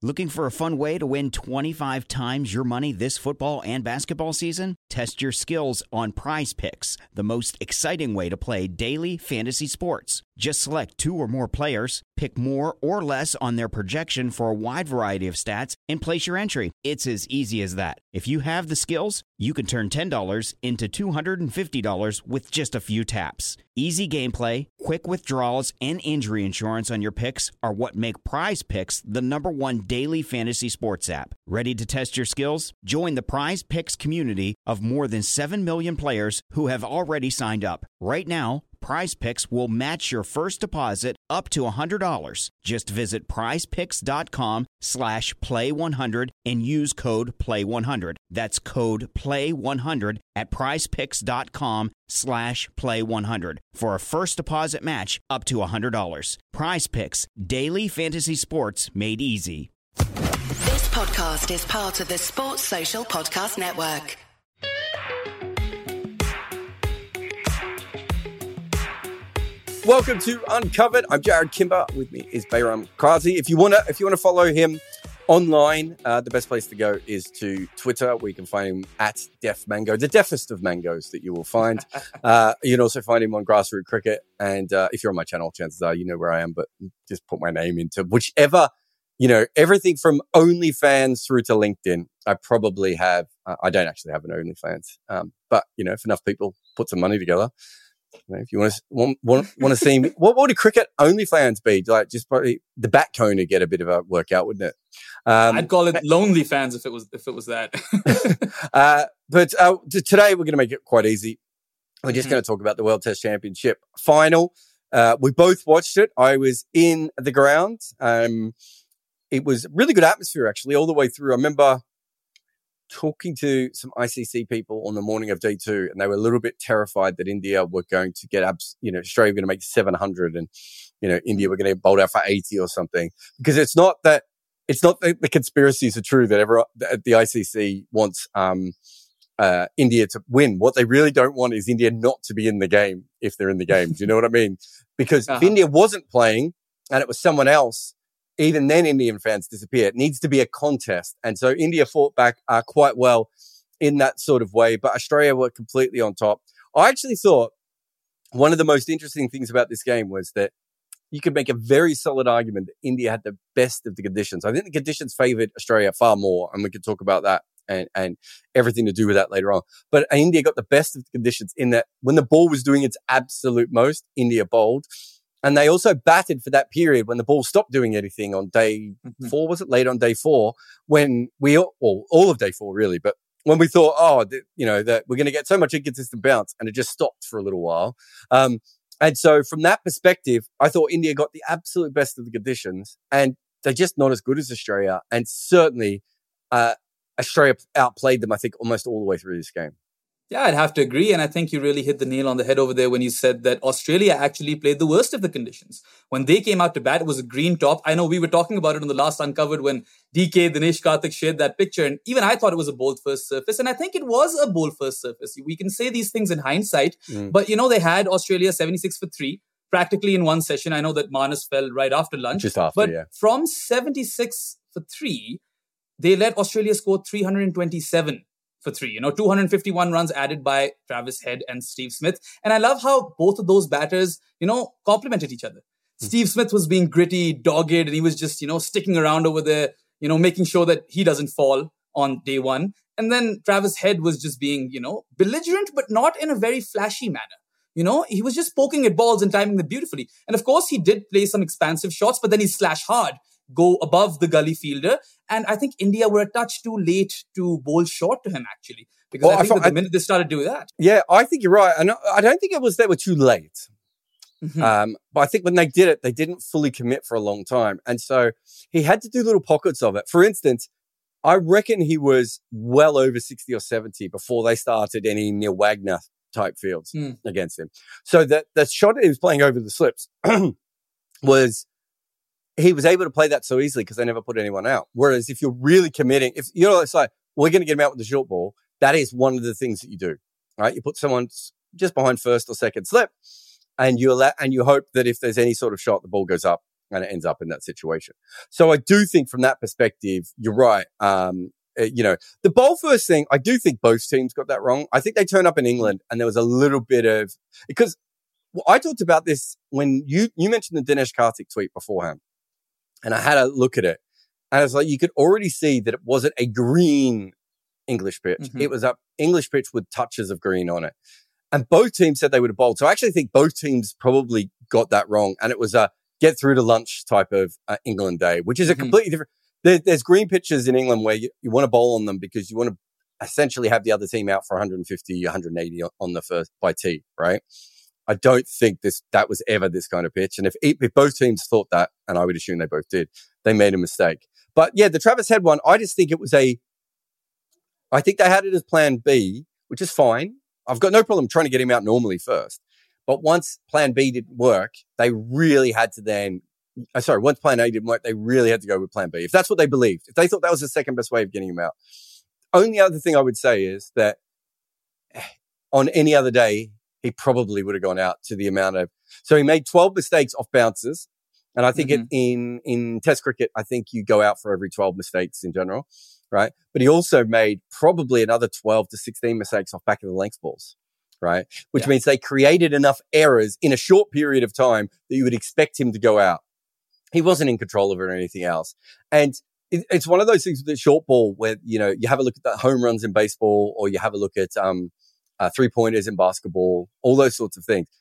Looking for a fun way to win 25 times your money this football and basketball season? Test your skills on Prize Picks, the most exciting way to play daily fantasy sports. Just select 2 or more players, pick more or less on their projection for a wide variety of stats, and place your entry. It's as easy as that. If you have the skills, you can turn $10 into $250 with just a few taps. Easy gameplay, quick withdrawals, and injury insurance on your picks are what make Prize Picks the #1 daily fantasy sports app. Ready to test your skills? Join the Prize Picks community of more than 7 million players who have already signed up. Right now, Prize Picks will match your first deposit up to $100. Just visit prizepicks.com/play100 and use code PLAY100. That's code PLAY100 at prizepicks.com/play100 for a first deposit match up to $100. Prize Picks, daily fantasy sports made easy. This podcast is part of the Sports Social Podcast Network. Welcome to Uncovered. I'm Jared Kimber. With me is Bayram Kazi. If you wanna follow him online, the best place to go is to Twitter, where you can find him at Def Mango, the deafest of mangoes that you will find. You can also find him on Grassroots Cricket. And if you're on my channel, chances are you know where I am. But just put my name into whichever, everything from OnlyFans through to LinkedIn. I probably have. I don't actually have an OnlyFans, but if enough people put some money together. If you want to see me, what would a cricket OnlyFans be? Like, just probably the bat cone to get a bit of a workout, wouldn't it? I'd call it Lonely Fans if it was that. But today we're going to make it quite easy. We're just going to talk about the World Test Championship final. We both watched it. I was in the ground. It was a really good atmosphere, actually, all the way through. I remember talking to some ICC people on the morning of day 2, and they were a little bit terrified that India were going to get Australia were going to make 700, and India were going to get bowled out for 80 or something. Because it's not that the conspiracies are true that the ICC wants India to win. What they really don't want is India not to be in the game if they're in the game. Do you know what I mean? Because if India wasn't playing and it was someone else, even then Indian fans disappear. It needs to be a contest. And so India fought back quite well in that sort of way, but Australia were completely on top. I actually thought one of the most interesting things about this game was that you could make a very solid argument that India had the best of the conditions. I think the conditions favored Australia far more, and we could talk about that and everything to do with that later on. But India got the best of the conditions in that when the ball was doing its absolute most, India bowled. And they also batted for that period when the ball stopped doing anything on day 4, was it? Late on day 4, when all of day 4 really, but when we thought, that we're going to get so much inconsistent bounce, and it just stopped for a little while. And so from that perspective, I thought India got the absolute best of the conditions, and they're just not as good as Australia. And certainly, Australia outplayed them, I think, almost all the way through this game. Yeah, I'd have to agree. And I think you really hit the nail on the head over there when you said that Australia actually played the worst of the conditions. When they came out to bat, it was a green top. I know we were talking about it on the last Uncovered when DK, Dinesh Karthik shared that picture. And even I thought it was a bold first surface. And I think it was a bold first surface. We can say these things in hindsight. But, they had Australia 76 for 3 practically in one session. I know that Marnus fell right after lunch. Just after, but yeah. From 76 for 3, they let Australia score 327. for 3. 251 runs added by Travis Head and Steve Smith. And I love how both of those batters, complemented each other. Steve Smith was being gritty, dogged, and he was just, sticking around over there, making sure that he doesn't fall on day 1. And then Travis Head was just being, belligerent, but not in a very flashy manner. He was just poking at balls and timing them beautifully. And of course, he did play some expansive shots, but then he slashed hard, go above the gully fielder. And I think India were a touch too late to bowl short to him, actually. Because I think that the minute they started doing that. Yeah, I think you're right. And I don't think it was they were too late. But I think when they did it, they didn't fully commit for a long time. And so he had to do little pockets of it. For instance, I reckon he was well over 60 or 70 before they started any Neil Wagner type fields against him. So that the shot he was playing over the slips was, he was able to play that so easily because they never put anyone out. Whereas if you're really committing, if it's like, we're going to get him out with the short ball, that is one of the things that you do, right? You put someone just behind first or second slip, and you hope that if there's any sort of shot, the ball goes up and it ends up in that situation. So I do think from that perspective, you're right. The bowl first thing, I do think both teams got that wrong. I think they turned up in England and there was a little bit of, because I talked about this when you mentioned the Dinesh Karthik tweet beforehand, and I had a look at it, and I was like, you could already see that it wasn't a green English pitch. Mm-hmm. It was an English pitch with touches of green on it. And both teams said they would have bowled. So I actually think both teams probably got that wrong. And it was a get through to lunch type of England day, which is a completely different. There's green pitches in England where you want to bowl on them because you want to essentially have the other team out for 150, 180 on the first by tee, right? I don't think that was ever this kind of pitch. And if both teams thought that, and I would assume they both did, they made a mistake. But yeah, the Travis Head one, I just think it was I think they had it as plan B, which is fine. I've got no problem trying to get him out normally first. But once plan B didn't work, they really had to once plan A didn't work, they really had to go with plan B. If that's what they believed, if they thought that was the second best way of getting him out. Only other thing I would say is that on any other day, he probably would have gone out to the amount of, so he made 12 mistakes off bounces. And I think in Test cricket, I think you go out for every 12 mistakes in general, right? But he also made probably another 12 to 16 mistakes off back of the length balls, right? Which means they created enough errors in a short period of time that you would expect him to go out. He wasn't in control of it or anything else. And it's one of those things with the short ball where, you have a look at the home runs in baseball, or you have a look at, 3-pointers in basketball, all those sorts of things.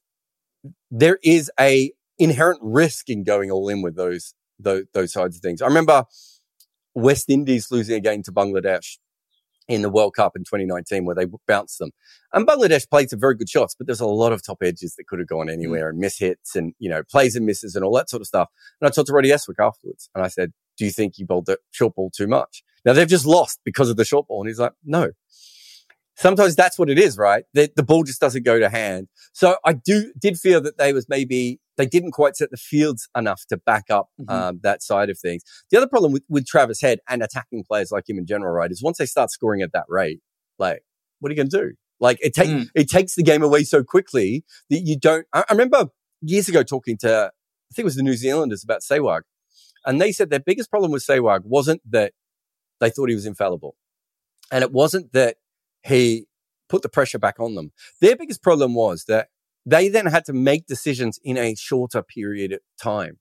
There is a inherent risk in going all in with those sides of things. I remember West Indies losing a game to Bangladesh in the World Cup in 2019 where they bounced them. And Bangladesh played some very good shots, but there's a lot of top edges that could have gone anywhere and miss hits and, plays and misses and all that sort of stuff. And I talked to Roddy Eswick afterwards and I said, do you think you bowled the short ball too much? Now they've just lost because of the short ball. And he's like, no. Sometimes that's what it is, right? The ball just doesn't go to hand. So I did feel that they didn't quite set the fields enough to back up that side of things. The other problem with Travis Head and attacking players like him in general, right, is once they start scoring at that rate, like, what are you going to do? Like, it takes the game away so quickly that you don't. I remember years ago talking to, I think it was the New Zealanders about Sehwag, and they said their biggest problem with Sehwag wasn't that they thought he was infallible, and it wasn't that he put the pressure back on them. Their biggest problem was that they then had to make decisions in a shorter period of time.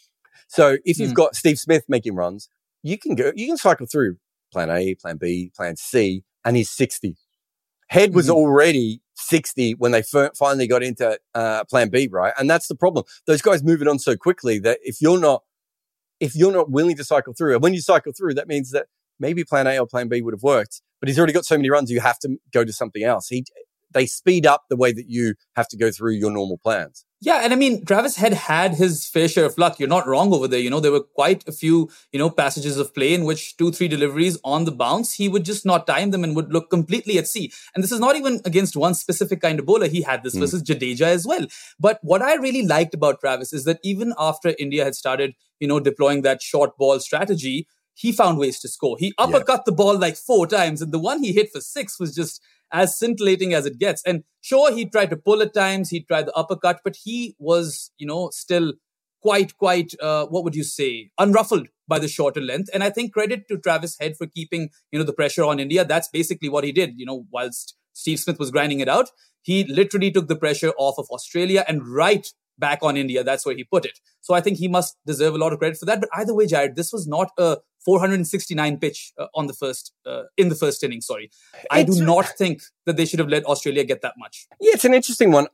So if you've got Steve Smith making runs, you can cycle through plan A, plan B, plan C, and he's 60. Head was already 60 when they finally got into plan B, right? And that's the problem. Those guys move it on so quickly that if you're not willing to cycle through, and when you cycle through, that means that maybe plan A or plan B would have worked, but he's already got so many runs, you have to go to something else. They speed up the way that you have to go through your normal plans. Yeah, and I mean, Travis Head had his fair share of luck. You're not wrong over there. There were quite a few, passages of play in which 2-3 deliveries on the bounce, he would just not time them and would look completely at sea. And this is not even against one specific kind of bowler. He had this versus Jadeja as well. But what I really liked about Travis is that even after India had started, deploying that short ball strategy, he found ways to score. He uppercut the ball like 4 times, and the one he hit for 6 was just as scintillating as it gets. And sure, he tried to pull at times, he tried the uppercut, but he was, still quite, what would you say, unruffled by the shorter length. And I think credit to Travis Head for keeping, the pressure on India. That's basically what he did, whilst Steve Smith was grinding it out. He literally took the pressure off of Australia and right back on India. That's where he put it. So I think he must deserve a lot of credit for that. But either way, Jared, this was not a 469 pitch in the first inning. Sorry, I do not think that they should have let Australia get that much. Yeah, it's an interesting one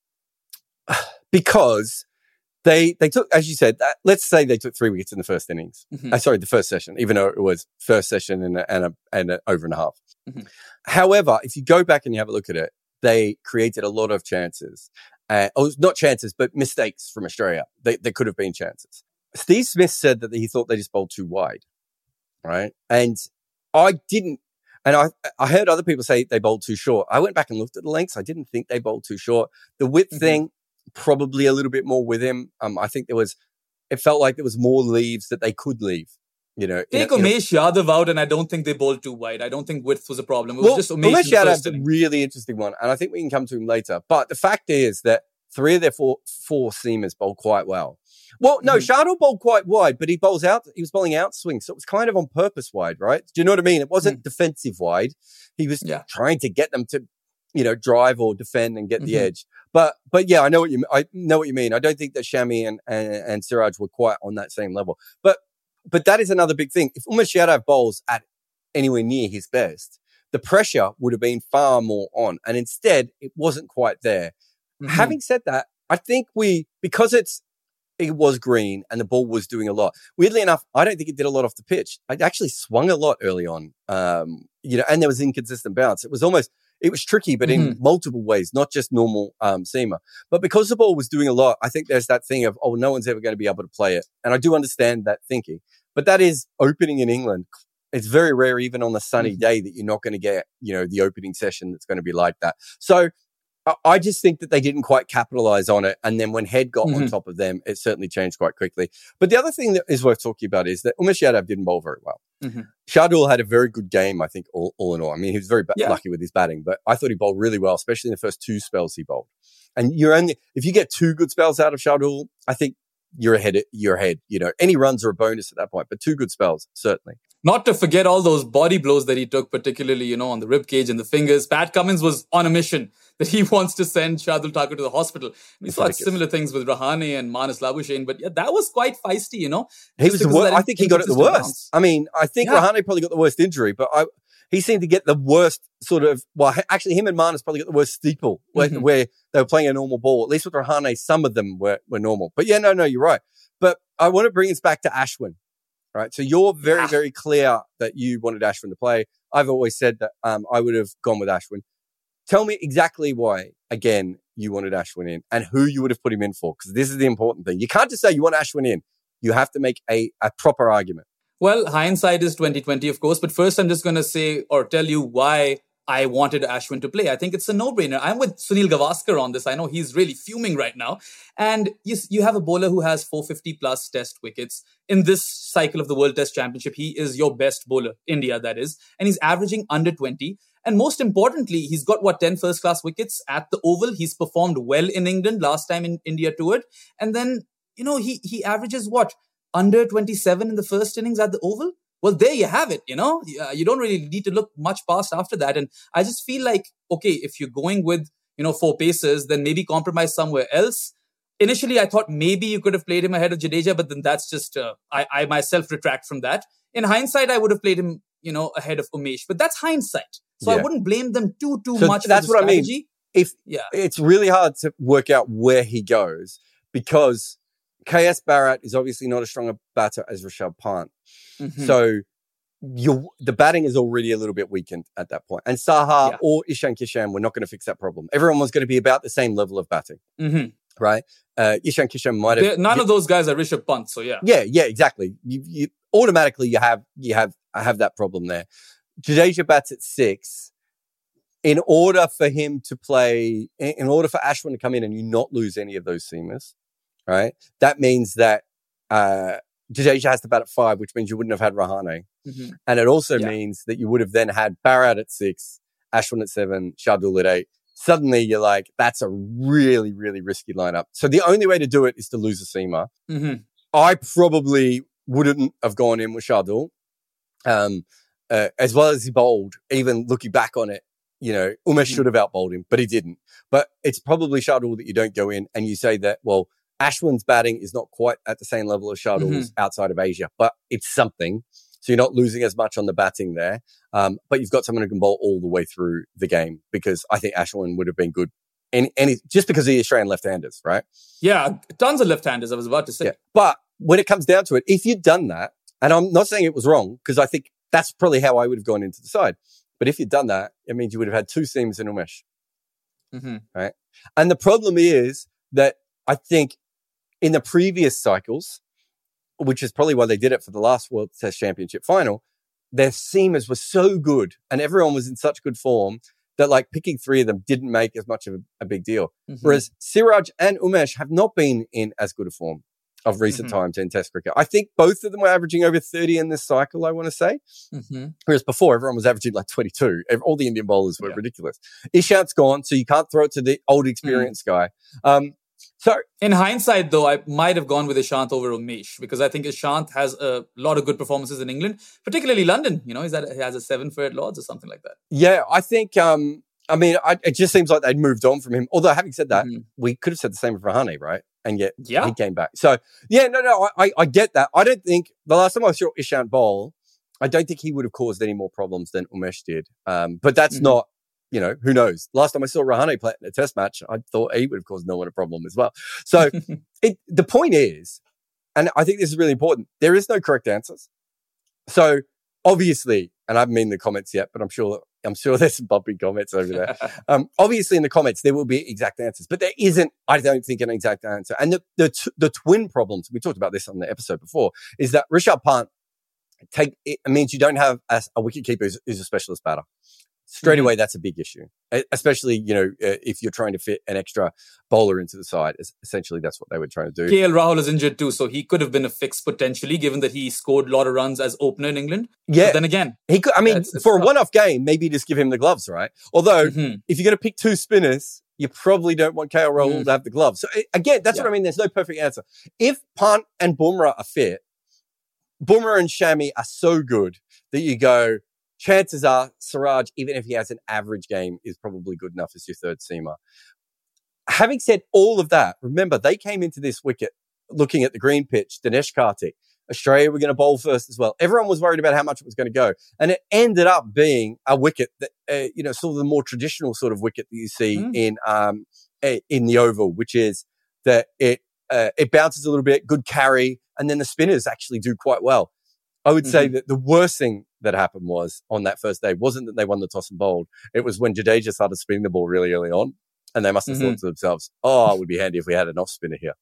because they took, as you said, let's say they took 3 wickets in the first innings. The first session, even though it was first session and an over and a half. However, if you go back and you have a look at it, they created a lot of chances. Not chances, but mistakes from Australia. They could have been chances. Steve Smith said that he thought they just bowled too wide, right? And I didn't. And I heard other people say they bowled too short. I went back and looked at the lengths. I didn't think they bowled too short. The width thing, probably a little bit more with him. I think it felt like there was more leaves that they could leave. Take Umesh Yadav out, and I don't think they bowled too wide. I don't think width was a problem. It was just Umesh Yadav's a really interesting one, and I think we can come to him later. But the fact is that 3 of their four seamers bowled quite well. Well, no, Shardul bowled quite wide, but he was bowling outswing. So it was kind of on purpose wide, right? Do you know what I mean? It wasn't defensive wide. He was trying to get them to, drive or defend and get the edge. But yeah, I know what you mean. I don't think that Shami and Siraj were quite on that same level. But that is another big thing. If Umesh Yadav bowls at anywhere near his best, the pressure would have been far more on. And instead, it wasn't quite there. Having said that, I think because it was green and the ball was doing a lot. Weirdly enough, I don't think it did a lot off the pitch. It actually swung a lot early on, and there was inconsistent bounce. It was tricky, but in multiple ways, not just normal seamer. But because the ball was doing a lot, I think there's that thing of, no one's ever going to be able to play it. And I do understand that thinking. But that is opening in England. It's very rare, even on a sunny day, that you're not going to get, the opening session that's going to be like that. So I just think that they didn't quite capitalize on it. And then when Head got on top of them, it certainly changed quite quickly. But the other thing that is worth talking about is that Umesh Yadav didn't bowl very well. Shardul had a very good game, I think, all in all. I mean, he was very lucky with his batting, but I thought he bowled really well, especially in the first 2 spells he bowled. And if you get 2 good spells out of Shardul, I think you're ahead. Any runs are a bonus at that point, but 2 good spells, certainly. Not to forget all those body blows that he took, particularly, on the rib cage and the fingers. Pat Cummins was on a mission that he wants to send Shardul Thakur to the hospital. We saw similar things with Rahane and Manas Labuschagne, but that was quite feisty, He was the worst. I think he got it the worst. Bounce. I mean, I think Rahane probably got the worst injury, but he seemed to get the worst sort of, actually him and Manas probably got the worst steeple where they were playing a normal ball. At least with Rahane, some of them were normal. But no, you're right. But I want to bring us back to Ashwin. Right. So you're very, very clear that you wanted Ashwin to play. I've always said that I would have gone with Ashwin. Tell me exactly why, again, you wanted Ashwin in and who you would have put him in for, because this is the important thing. You can't just say you want Ashwin in. You have to make a proper argument. Well, hindsight is 20/20, of course. But first, I'm just going to say or tell you why I wanted Ashwin to play. I think it's a no-brainer. I'm with Sunil Gavaskar on this. I know he's really fuming right now. And you have a bowler who has 450-plus test wickets. In this cycle of the World Test Championship, he is your best bowler, India, that is. And he's averaging under 20. And most importantly, he's got, 10 first-class wickets at the Oval. He's performed well in England last time in India toured. And then, he averages under 27 in the first innings at the Oval? Well, there you have it, You don't really need to look much past after that. And I just feel like, okay, if you're going with, 4 pacers, then maybe compromise somewhere else. Initially, I thought maybe you could have played him ahead of Jadeja, but then that's just, I myself retract from that. In hindsight, I would have played him, ahead of Umesh, but that's hindsight. So I wouldn't blame them too much. That's for the what strategy. I mean. It's really hard to work out where he goes because KS Bharat is obviously not as strong a batter as Rishabh Pant. So the batting is already a little bit weakened at that point. And Saha or Ishan Kishan were not going to fix that problem. Everyone was going to be about the same level of batting. Right? Ishan Kishan might have... None of those guys are Rishabh Pant, so yeah. Yeah, exactly. You automatically you have that problem there. Jadeja bats at 6. In order for him to play, in order for Ashwin to come in and you not lose any of those seamers, right? That means that Jadeja has to bat at 5, which means you wouldn't have had Rahane. And it also means that you would have then had Bharat at 6, Ashwin at 7, Shardul at 8. Suddenly you're like, that's a really, really risky lineup. So the only way to do it is to lose a seamer. I probably wouldn't have gone in with Shardul. As well as he bowled, even looking back on it, Umesh should have outbowled him, but he didn't. But it's probably Shardul that you don't go in and you say that, well, Ashwin's batting is not quite at the same level as Shardul's outside of Asia, but it's something. So you're not losing as much on the batting there. But you've got someone who can bowl all the way through the game because I think Ashwin would have been good. Just because of the Australian left-handers, right? Yeah, tons of left-handers, I was about to say. Yeah. But when it comes down to it, if you'd done that, and I'm not saying it was wrong because I think that's probably how I would have gone into the side. But if you'd done that, it means you would have had 2 seamers in Umesh. Right? And the problem is that I think in the previous cycles, which is probably why they did it for the last World Test Championship final, their seamers were so good and everyone was in such good form that picking 3 of them didn't make as much of a big deal. Whereas Siraj and Umesh have not been in as good a form of recent times in Test cricket. I think both of them were averaging over 30 in this cycle, I want to say. Whereas before, everyone was averaging 22. All the Indian bowlers were ridiculous. Ishant's gone, so you can't throw it to the old experienced guy. So in hindsight, though, I might have gone with Ishant over Umesh because I think Ishant has a lot of good performances in England, particularly London. He has a 7 for at Lords or something like that. Yeah, I think, it just seems like they'd moved on from him. Although having said that, we could have said the same of Rahane, right? And yet he came back. So I get that. I don't think the last time I saw Ishant bowl, I don't think he would have caused any more problems than Umesh did. But that's not, who knows? Last time I saw Rahane play in a test match, I thought he would have caused no one a problem as well. So the point is, and I think this is really important, there is no correct answers. So obviously, and I haven't been in the comments yet, but I'm sure there's some bumpy comments over there. Obviously in the comments, there will be exact answers, but there isn't, I don't think, an exact answer. And the twin problems, we talked about this on the episode before, is that Rishabh Pant it means you don't have a wicketkeeper who's a specialist batter. Straight away, that's a big issue, especially, if you're trying to fit an extra bowler into the side. Essentially, that's what they were trying to do. KL Rahul is injured too, so he could have been a fix potentially, given that he scored a lot of runs as opener in England. Yeah. But then again, he could, for a one-off game, maybe just give him the gloves, right? Although, if you're going to pick 2 spinners, you probably don't want KL Rahul to have the gloves. So again, that's what I mean. There's no perfect answer. If Pant and Bumrah are fit, Bumrah and Shami are so good that you go, chances are Siraj, even if he has an average game, is probably good enough as your third seamer. Having said all of that, remember, they came into this wicket looking at the green pitch, Dinesh Karthik. Australia were going to bowl first as well. Everyone was worried about how much it was going to go. And it ended up being a wicket that, sort of the more traditional sort of wicket that you see in the Oval, which is that it bounces a little bit, good carry, and then the spinners actually do quite well. I would say that the worst thing that happened was on that first day wasn't that they won the toss and bowled. It was when Jadeja started spinning the ball really early on, and they must have thought to themselves, it would be handy if we had an off spinner here.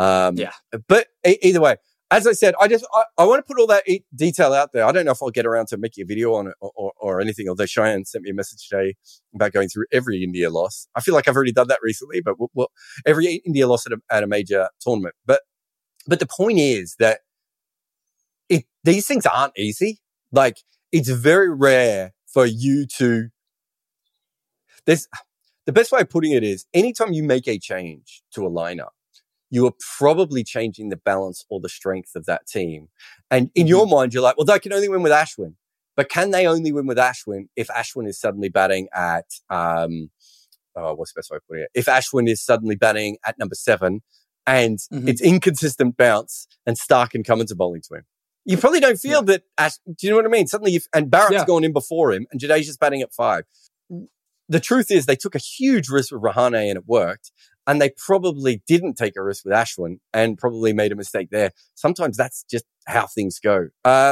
But either way, as I said, I want to put all that detail out there. I don't know if I'll get around to making a video on it or anything, although Cheyenne sent me a message today about going through every India loss. I feel like I've already done that recently, but every India loss at a major tournament. But the point is that these things aren't easy. Like, it's very rare for you to... The best way of putting it is, anytime you make a change to a lineup, you are probably changing the balance or the strength of that team. And in your mind, you're like, well, they can only win with Ashwin. But can they only win with Ashwin if Ashwin is suddenly batting at... what's the best way of putting it? If Ashwin is suddenly batting at number 7 and it's inconsistent bounce and Stark and Cummins are bowling to him. You probably don't feel that. Do you know what I mean? Suddenly, and Barrett's gone in before him, and Jadeja's batting at 5. The truth is, they took a huge risk with Rahane, and it worked. And they probably didn't take a risk with Ashwin, and probably made a mistake there. Sometimes that's just how things go.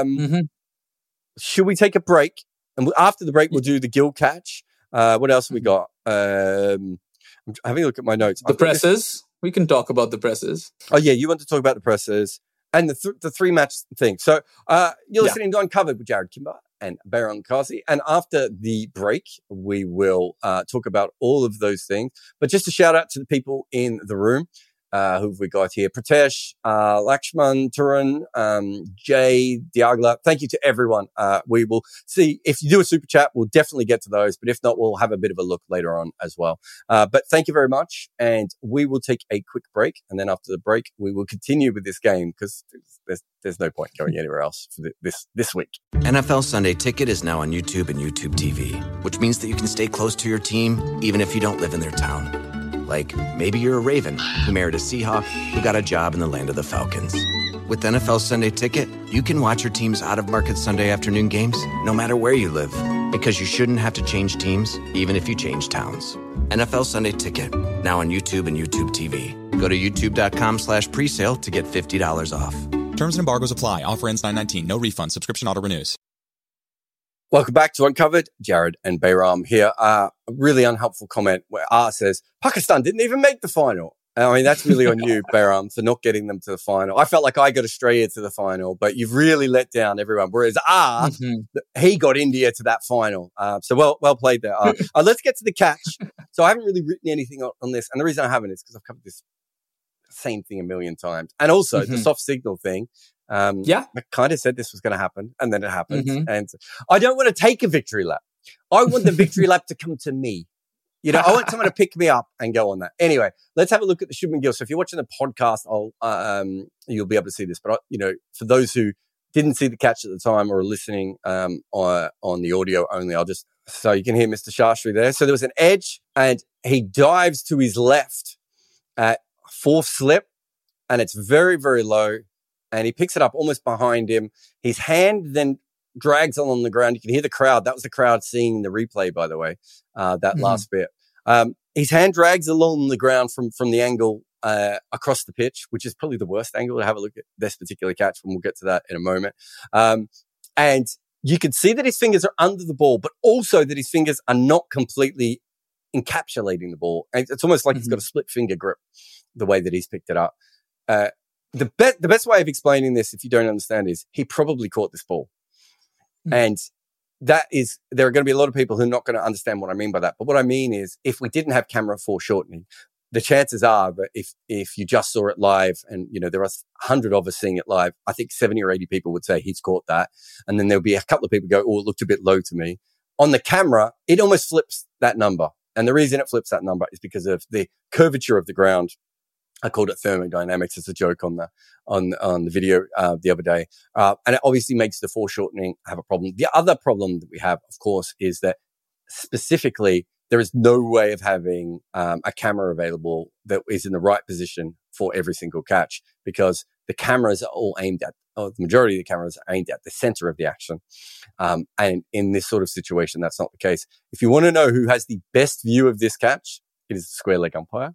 Should we take a break? And after the break, we'll do the Gill catch. What else have we got? I'm having a look at my notes. The presses. We can talk about the presses. Oh yeah, you want to talk about the presses. And the 3-match thing. So you're listening to Uncovered with Jared Kimber and Bayram Kazi. And after the break, we will talk about all of those things. But just a shout out to the people in the room. Who have we got here? Pratesh, Lakshman, Turan, Jay, Diagla. Thank you to everyone. We will see if you do a super chat, we'll definitely get to those. But if not, we'll have a bit of a look later on as well. But thank you very much. And we will take a quick break. And then after the break, we will continue with this game because there's no point going anywhere else for this week. NFL Sunday Ticket is now on YouTube and YouTube TV, which means that you can stay close to your team even if you don't live in their town. Like, maybe you're a Raven who married a Seahawk who got a job in the land of the Falcons. With NFL Sunday Ticket, you can watch your team's out-of-market Sunday afternoon games no matter where you live, because you shouldn't have to change teams, even if you change towns. NFL Sunday Ticket, now on YouTube and YouTube TV. Go to youtube.com/presale to get $50 off. Terms and embargoes apply. Offer ends 9/19. No refund. Subscription auto renews. Welcome back to Uncovered. Jared and Bayram here. A really unhelpful comment where R says, Pakistan didn't even make the final. I mean, that's really on you, Bayram, for not getting them to the final. I felt like I got Australia to the final, but you've really let down everyone. Whereas R, he got India to that final. So well played there, R. Let's get to the catch. So I haven't really written anything on this. And the reason I haven't is because I've covered this same thing a million times. And also the soft signal thing. I kind of said this was going to happen, and then it happened. And I don't want to take a victory lap. I want the victory lap to come to me. I want someone to pick me up and go on that. Anyway, let's have a look at the Shubman Gill. So if you're watching the podcast, you'll be able to see this. But, for those who didn't see the catch at the time or are listening on the audio only, so you can hear Mr. Shastri there. So there was an edge and he dives to his left at fourth slip and it's very, very low and he picks it up almost behind him. His hand then drags along the ground. You can hear the crowd. That was the crowd seeing the replay, by the way, last bit. His hand drags along the ground from the angle across the pitch, which is probably the worst angle to have a look at this particular catch, and we'll get to that in a moment. And you can see that his fingers are under the ball, but also that his fingers are not completely encapsulating the ball. And it's almost like he's got a split finger grip, the way that he's picked it up. The best way of explaining this, if you don't understand, is he probably caught this ball. And there are going to be a lot of people who are not going to understand what I mean by that. But what I mean is, if we didn't have camera foreshortening, the chances are that if you just saw it live and, there are 100 of us seeing it live, I think 70 or 80 people would say he's caught that. And then there'll be a couple of people go, oh, it looked a bit low to me. On the camera, it almost flips that number. And the reason it flips that number is because of the curvature of the ground. I called it thermodynamics as a joke on the video the other day. And it obviously makes the foreshortening have a problem. The other problem that we have, of course, is that specifically there is no way of having a camera available that is in the right position for every single catch, because the cameras are all aimed at, or the majority of the cameras are aimed at the center of the action. And in this sort of situation, that's not the case. If you want to know who has the best view of this catch, it is the square leg umpire.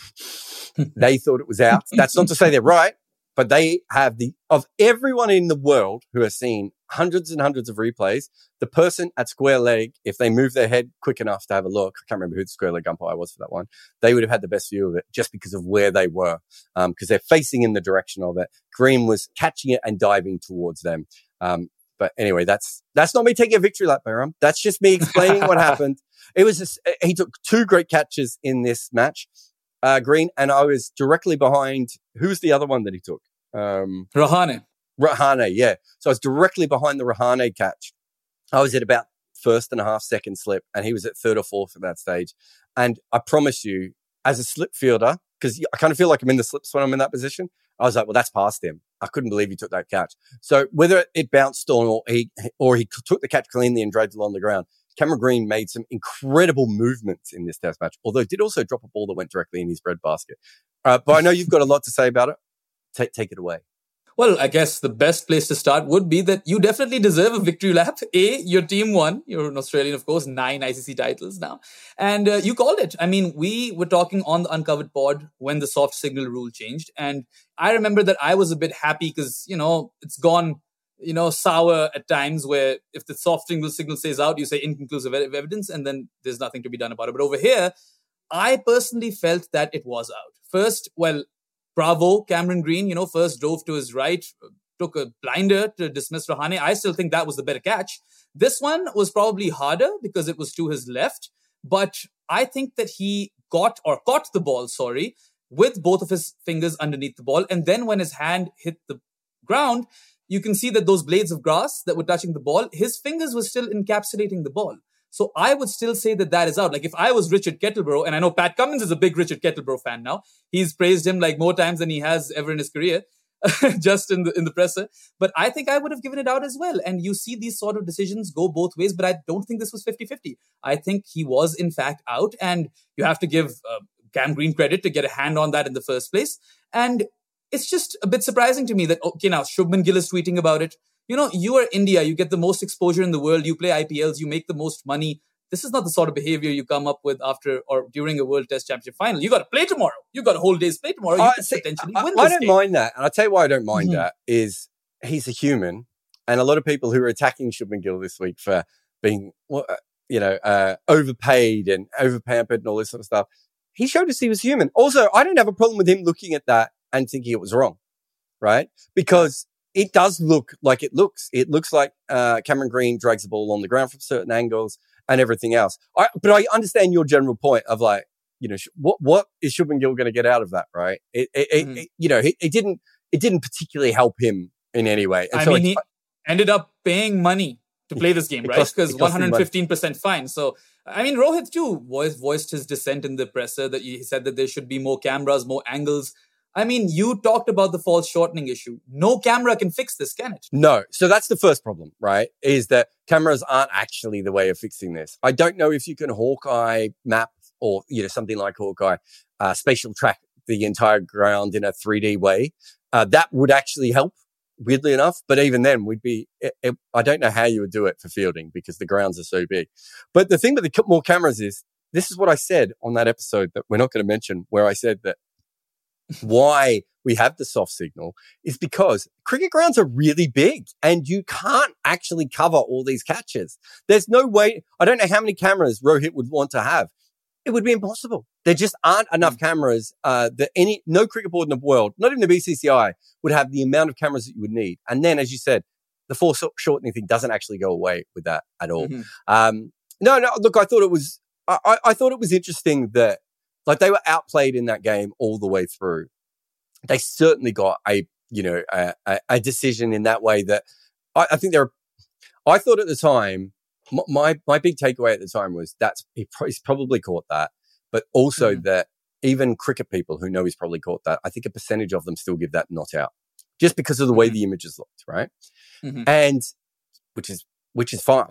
They thought it was out. That's not to say they're right, but they have of everyone in the world who has seen hundreds and hundreds of replays, the person at square leg, if they move their head quick enough to have a look, I can't remember who the square leg umpire was for that one, they would have had the best view of it just because of where they were, because they're facing in the direction of it. Green was catching it and diving towards them. But anyway, that's not me taking a victory lap, Bayram. That's just me explaining what happened. He took two great catches in this match. Green, and I was directly behind. Who's the other one that he took? Rahane, yeah. So I was directly behind the Rahane catch. I was at about 1.5 second slip, and he was at 3rd or 4th at that stage. And I promise you, as a slip fielder, because I kind of feel like I'm in the slips when I'm in that position, I was like, well, that's past him. I couldn't believe he took that catch. So whether it bounced on or he took the catch cleanly and dragged it along the ground, Cameron Green made some incredible movements in this test match, although did also drop a ball that went directly in his breadbasket. But I know you've got a lot to say about it. Take it away. Well, I guess the best place to start would be that you definitely deserve a victory lap. Your team won. You're an Australian, of course, 9 ICC titles now. And you called it. I mean, we were talking on the Uncovered pod when the soft signal rule changed. And I remember that I was a bit happy because, it's gone sour at times where if the soft signal says out, you say inconclusive evidence, and then there's nothing to be done about it. But over here, I personally felt that it was out. First, bravo, Cameron Green, first dove to his right, took a blinder to dismiss Rahane. I still think that was the better catch. This one was probably harder because it was to his left, but I think that he caught the ball, with both of his fingers underneath the ball. And then when his hand hit the ground, you can see that those blades of grass that were touching the ball, his fingers were still encapsulating the ball. So I would still say that is out. Like if I was Richard Kettleborough, and I know Pat Cummins is a big Richard Kettleborough fan now. He's praised him like more times than he has ever in his career, just in the presser. But I think I would have given it out as well. And you see these sort of decisions go both ways, but I don't think this was 50-50. I think he was in fact out, and you have to give Cam Green credit to get a hand on that in the first place. And it's just a bit surprising to me that, okay, now Shubman Gill is tweeting about it. You are India. You get the most exposure in the world. You play IPLs. You make the most money. This is not the sort of behavior you come up with after or during a World Test Championship final. You got to play tomorrow. You got a whole day's play tomorrow. You could potentially win this I don't game. mind that. And I'll tell you why I don't mind that is he's a human. And a lot of people who are attacking Shubman Gill this week for being, overpaid and overpampered and all this sort of stuff, he showed us he was human. Also, I don't have a problem with him looking at that and thinking it was wrong, right? Because it does look like it looks. It looks like Cameron Green drags the ball on the ground from certain angles and everything else. But I understand your general point of what is Shubman Gill going to get out of that, right? It didn't particularly help him in any way. And he ended up paying money to play this game, right? Because 115% fine. So, I mean, Rohit too voiced his dissent in the presser that he said that there should be more cameras, more angles. I mean, you talked about the false shortening issue. No camera can fix this, can it? No. So that's the first problem, right? Is that cameras aren't actually the way of fixing this. I don't know if you can Hawkeye map or, something like Hawkeye, spatial track the entire ground in a 3D way. That would actually help, weirdly enough. But even then, I don't know how you would do it for fielding because the grounds are so big. But the thing with the more cameras is, this is what I said on that episode that we're not going to mention, where I said that why we have the soft signal is because cricket grounds are really big and you can't actually cover all these catches. There's no way. I don't know how many cameras Rohit would want to have. It would be impossible. There just aren't enough cameras that no cricket board in the world, not even the BCCI, would have the amount of cameras that you would need. And then, as you said, the force shortening thing doesn't actually go away with that at all. No, look, I thought it was, I thought it was interesting that, like, they were outplayed in that game all the way through. They certainly got a decision in that way that I think I thought at the time, my big takeaway at the time was he's probably caught that, but also that even cricket people who know he's probably caught that, I think a percentage of them still give that not out just because of the way the images looked, right? And which is fine.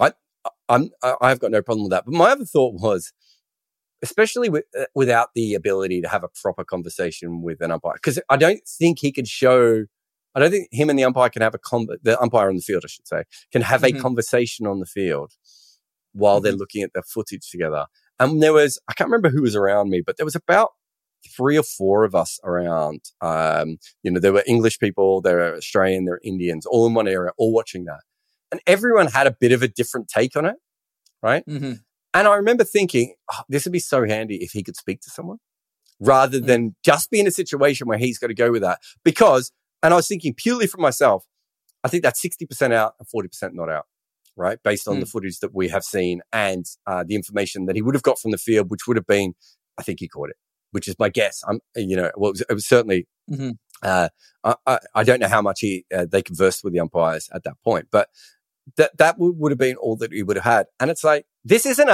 I've got no problem with that. But my other thought was, especially without the ability to have a proper conversation with an umpire, because I don't think he could show. I don't think him and the umpire can have the umpire on the field, I should say, can have a conversation on the field while they're looking at the footage together. And I can't remember who was around me, but there was about 3 or 4 of us around. There were English people, there were Australian, there were Indians, all in one area, all watching that. And everyone had a bit of a different take on it, right? And I remember thinking, this would be so handy if he could speak to someone rather than just be in a situation where he's got to go with that. Because, and I was thinking purely for myself, I think that's 60% out and 40% not out, right? Based on the footage that we have seen and the information that he would have got from the field, which would have been, I think he caught it, which is my guess. It was certainly, I don't know how much they conversed with the umpires at that point, but that would have been all that he would have had. And it's like, this isn't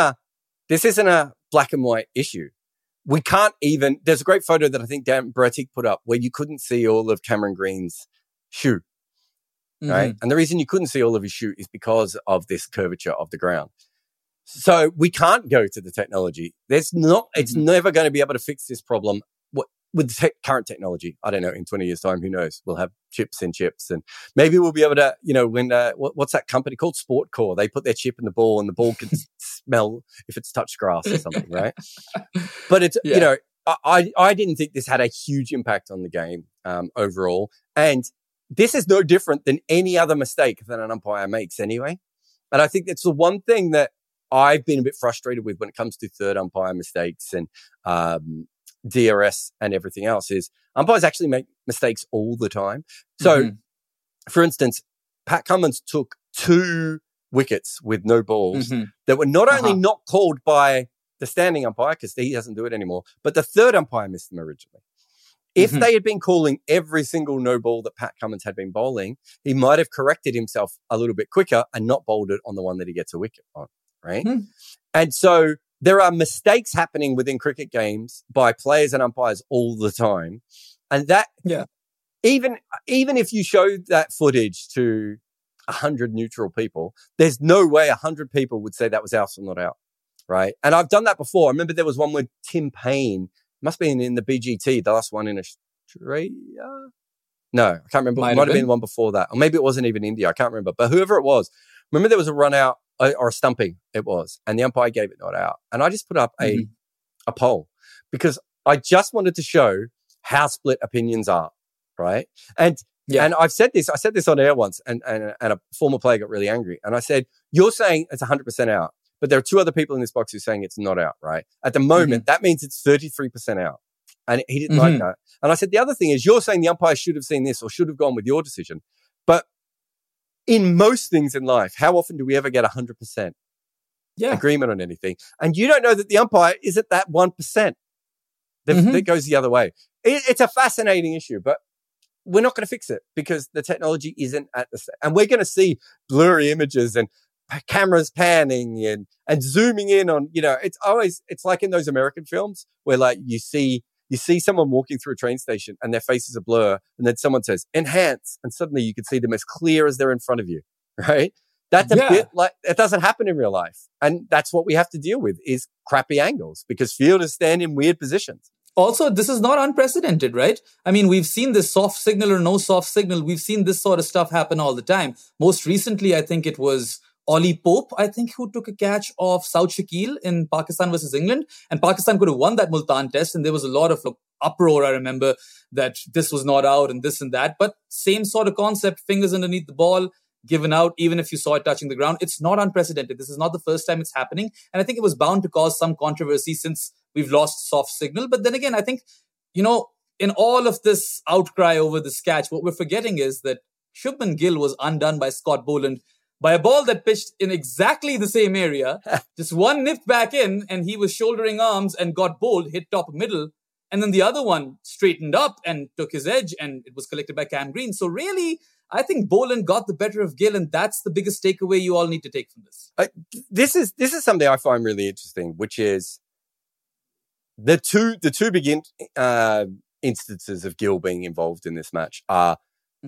a black and white issue. We can't even, there's a great photo that I think Dan Brettig put up where you couldn't see all of Cameron Green's shoe, right? And the reason you couldn't see all of his shoe is because of this curvature of the ground. So we can't go to the technology. It's never going to be able to fix this problem with the current technology. I don't know, in 20 years' time, who knows? We'll have chips in chips, and maybe we'll be able to, when what's that company called? SportCore. They put their chip in the ball, and the ball can smell if it's touched grass or something, right? But it's I didn't think this had a huge impact on the game overall, and this is no different than any other mistake that an umpire makes anyway. And I think that's the one thing that I've been a bit frustrated with when it comes to third umpire mistakes and DRS and everything else is umpires actually make mistakes all the time. So, for instance, Pat Cummins took 2 wickets with no balls that were not only not called by the standing umpire, because he doesn't do it anymore, but the third umpire missed them originally. If they had been calling every single no ball that Pat Cummins had been bowling, he might have corrected himself a little bit quicker and not bowled it on the one that he gets a wicket on, right? And so there are mistakes happening within cricket games by players and umpires all the time. And that, even if you showed that footage to 100 neutral people, there's no way 100 people would say that was out or not out, right? And I've done that before. I remember there was one with Tim Payne, must be in the BGT, the last one in Australia. No, I can't remember. It might have been one before that. Or maybe it wasn't even India. I can't remember. But whoever it was, remember there was a run out or a stumping, it was, and the umpire gave it not out. And I just put up a poll because I just wanted to show how split opinions are, right? And I said this on air once, and a former player got really angry. And I said, you're saying it's 100% out, but there are 2 other people in this box who are saying it's not out, right? At the moment, that means it's 33% out. And he didn't like that. And I said, the other thing is you're saying the umpire should have seen this or should have gone with your decision. But in most things in life, how often do we ever get 100% agreement on anything? And you don't know that the umpire is at that 1% that goes the other way. It's a fascinating issue, but we're not going to fix it because the technology isn't at the same. And we're going to see blurry images and cameras panning and zooming in on, it's like in those American films where like you see someone walking through a train station and their face is a blur, and then someone says enhance, and suddenly you can see them as clear as they're in front of you, right? That's a bit like, it doesn't happen in real life. And that's what we have to deal with, is crappy angles, because fielders stand in weird positions. Also, this is not unprecedented, right? I mean, we've seen this soft signal or no soft signal. We've seen this sort of stuff happen all the time. Most recently, I think it was Ollie Pope, who took a catch of Saud Shakil in Pakistan versus England. And Pakistan could have won that Multan test. And there was a lot of uproar, I remember, that this was not out and this and that. But same sort of concept, fingers underneath the ball, given out, even if you saw it touching the ground. It's not unprecedented. This is not the first time it's happening. And I think it was bound to cause some controversy since we've lost soft signal. But then again, I think, in all of this outcry over this catch, what we're forgetting is that Shubman Gill was undone by Scott Boland by a ball that pitched in exactly the same area. Just one nipped back in and he was shouldering arms and got bowled, hit top middle. And then the other one straightened up and took his edge, and it was collected by Cam Green. So really, I think Boland got the better of Gill, and that's the biggest takeaway you all need to take from this. This is something I find really interesting, which is the two big instances of Gill being involved in this match are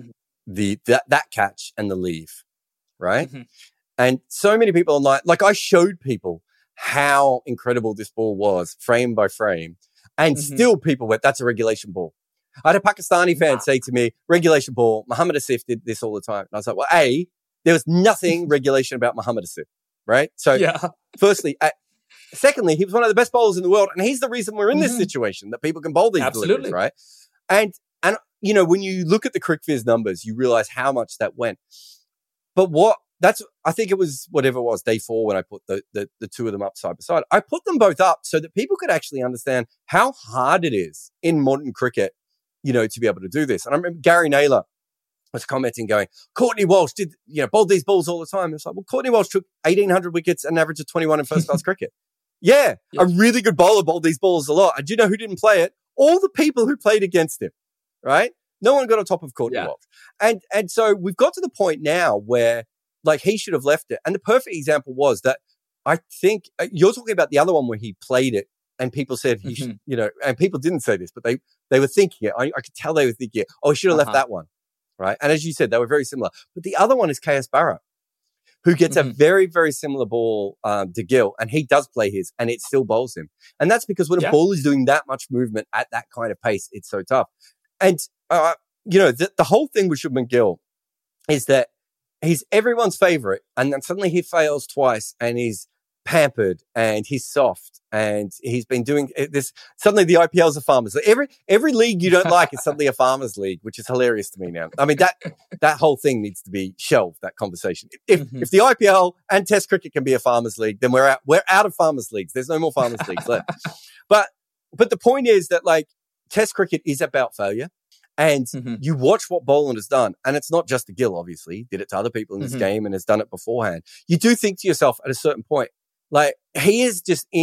that catch and the leave, right? Mm-hmm. And so many people online, like I showed people how incredible this ball was, frame by frame, and still people went, "That's a regulation ball." I had a Pakistani fan say to me, "Regulation ball, Muhammad Asif did this all the time." And I was like, well, there was nothing regulation about Muhammad Asif, right? So firstly, secondly, he was one of the best bowlers in the world, and he's the reason we're in this situation, that people can bowl these deliveries, right? And when you look at the CricViz numbers, you realize how much that went. But I think it was whatever it was, day 4, when I put the two of them up side by side. I put them both up so that people could actually understand how hard it is in modern cricket, to be able to do this. And I remember Gary Naylor was commenting, going, Courtney Walsh did, bowled these balls all the time. It's like, well, Courtney Walsh took 1,800 wickets and an average of 21 in first-class cricket. Yeah, a really good bowler bowled these balls a lot. And do you know who didn't play it? All the people who played against him, right? No one got on top of Courtney Walsh. And so we've got to the point now where, like, he should have left it. And the perfect example was that I think you're talking about the other one where he played it and people said he should, and people didn't say this, but they were thinking it. I could tell they were thinking it. Oh, he should have left that one. Right. And as you said, they were very similar. But the other one is KS Barrett, who gets a very, very similar ball to Gill, and he does play his, and it still bowls him. And that's because when a ball is doing that much movement at that kind of pace, it's so tough. And, the whole thing with Shubman Gill is that he's everyone's favorite, and then suddenly he fails twice, and he's pampered, and he's soft, and he's been doing this. Suddenly the IPL's a farmers league. Every league you don't like is suddenly a farmers league, which is hilarious to me now. I mean, that whole thing needs to be shelved, that conversation. If the IPL and Test cricket can be a farmers league, then we're out of farmers leagues. There's no more farmers leagues left. But the point is that, like, Test cricket is about failure. And you watch what Boland has done, and it's not just to Gill, obviously. He did it to other people in this game and has done it beforehand. You do think to yourself at a certain point, like, he's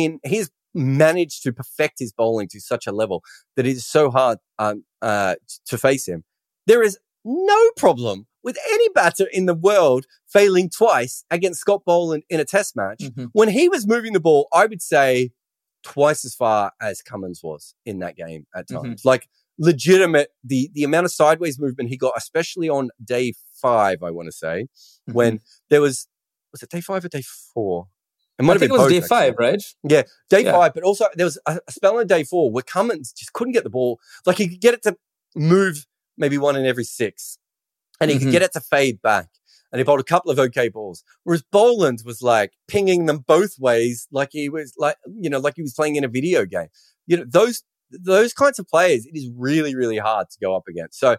managed to perfect his bowling to such a level that it is so hard to face him. There is no problem with any batter in the world failing twice against Scott Boland in a test match. When he was moving the ball, I would say twice as far as Cummins was in that game at times. Like, legitimate, the amount of sideways movement he got, especially on day 5, I want to say, when there was it day 5 or day 4? I think it was day 5, right? Yeah, day 5. But also there was a spell on day 4 where Cummins just couldn't get the ball. Like, he could get it to move maybe 1 in every 6, and he could get it to fade back. And he bowled a couple of okay balls. Whereas Boland was like pinging them both ways, like he was like he was playing in a video game. Those kinds of players, it is really, really hard to go up against. So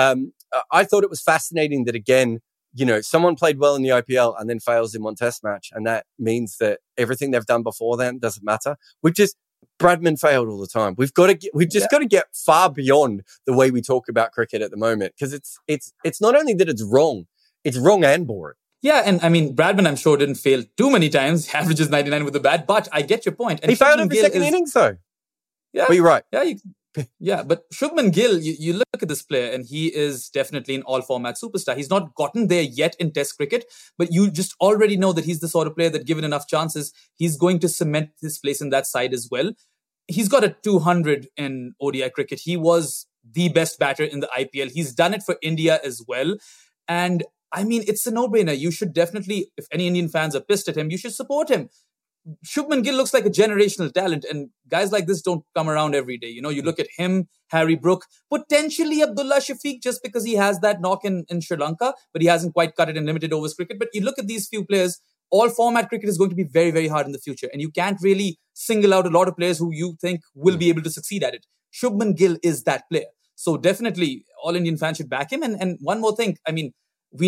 I thought it was fascinating that, again, someone played well in the IPL and then fails in one test match. And that means that everything they've done before then doesn't matter. Bradman failed all the time. We've got to get far beyond the way we talk about cricket at the moment, because it's not only that it's wrong and boring. Yeah, and I mean, Bradman, I'm sure, didn't fail too many times. He averages 99 with the bat, but I get your point. And he failed every second innings, though. Yeah, but you're right. Yeah, Yeah, but Shubman Gill, you look at this player and he is definitely an all-format superstar. He's not gotten there yet in Test cricket, but you just already know that he's the sort of player that given enough chances, he's going to cement his place in that side as well. He's got a 200 in ODI cricket. He was the best batter in the IPL. He's done it for India as well. And I mean, it's a no-brainer. You should definitely, if any Indian fans are pissed at him, you should support him. Shubman Gill looks like a generational talent, and guys like this don't come around every day. You know, you look at him, Harry Brook, potentially Abdullah Shafiq, just because he has that knock in Sri Lanka, but he hasn't quite cut it in limited overs cricket. But you look at these few players, all format cricket is going to be very, very hard in the future, and you can't really single out a lot of players who you think will be able to succeed at it. Shubman Gill is that player. So definitely all Indian fans should back him. And one more thing, I mean,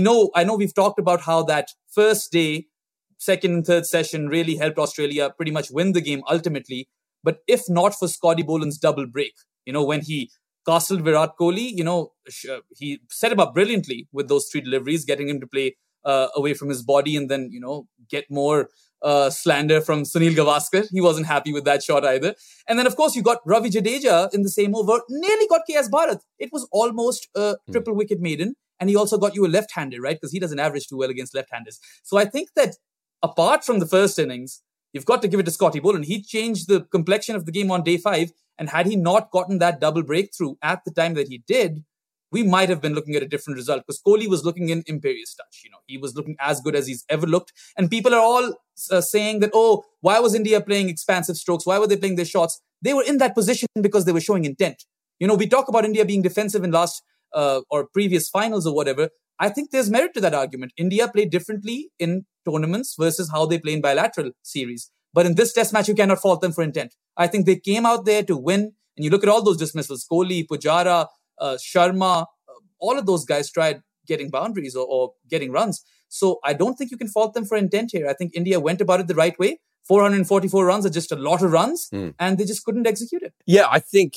I know we've talked about how that first day, second and third session really helped Australia pretty much win the game ultimately. But if not for Scotty Boland's double break, you know, when he castled Virat Kohli, you know, he set him up brilliantly with those 3 deliveries, getting him to play away from his body and then, you know, get more slander from Sunil Gavaskar. He wasn't happy with that shot either. And then, of course, you got Ravi Jadeja in the same over, nearly got KS Bharat. It was almost a triple wicket maiden. And he also got you a left-hander, right? Because he doesn't average too well against left-handers. So I think that apart from the first innings, you've got to give it to Scotty Boland. He changed the complexion of the game on day 5. And had he not gotten that double breakthrough at the time that he did, we might have been looking at a different result, because Kohli was looking in imperious touch. You know, he was looking as good as he's ever looked. And people are all saying that, oh, why was India playing expansive strokes? Why were they playing their shots? They were in that position because they were showing intent. You know, we talk about India being defensive in last or previous finals or whatever. I think there's merit to that argument. India played differently in tournaments versus how they play in bilateral series. But in this test match, you cannot fault them for intent. I think they came out there to win. And you look at all those dismissals, Kohli, Pujara, Sharma, all of those guys tried getting boundaries or getting runs. So I don't think you can fault them for intent here. I think India went about it the right way. 444 runs are just a lot of runs, and they just couldn't execute it. Yeah, I think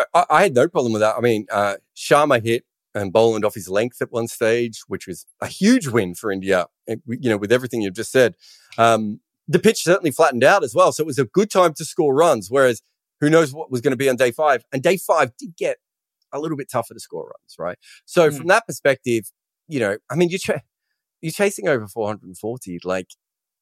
I had no problem with that. I mean, Sharma hit and Boland off his length at one stage, which was a huge win for India, you know, with everything you've just said. The pitch certainly flattened out as well, so it was a good time to score runs, whereas who knows what was going to be on day 5. And day 5 did get a little bit tougher to score runs, right? So from that perspective, you know, I mean, you're chasing over 440, like,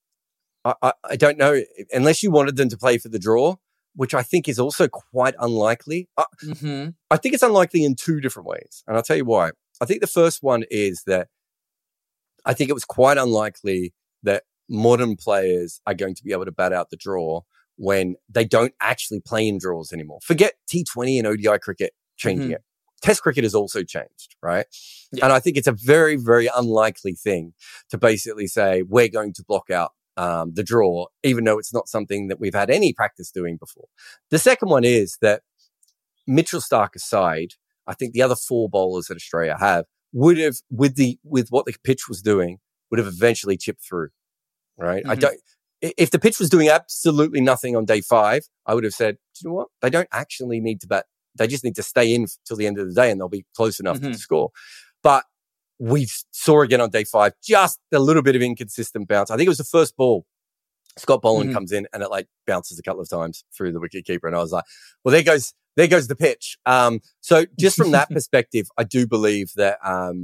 I don't know, unless you wanted them to play for the draw, which I think is also quite unlikely. I think it's unlikely in 2 different ways. And I'll tell you why. I think the first one is that I think it was quite unlikely that modern players are going to be able to bat out the draw when they don't actually play in draws anymore. Forget T20 and ODI cricket changing it. Test cricket has also changed, right? Yeah. And I think it's a very, very unlikely thing to basically say, we're going to block out the draw, even though it's not something that we've had any practice doing before. The second one is that Mitchell Starc aside, I think the other 4 bowlers that Australia have would have, with what the pitch was doing, would have eventually chipped through, right? If the pitch was doing absolutely nothing on day 5, I would have said, you know what? They don't actually need to bat. They just need to stay in till the end of the day and they'll be close enough to score. But we saw again on day 5, just a little bit of inconsistent bounce. I think it was the first ball. Scott Boland comes in and it like bounces a couple of times through the wicketkeeper. And I was like, well, there goes the pitch. So just from that perspective, I do believe that,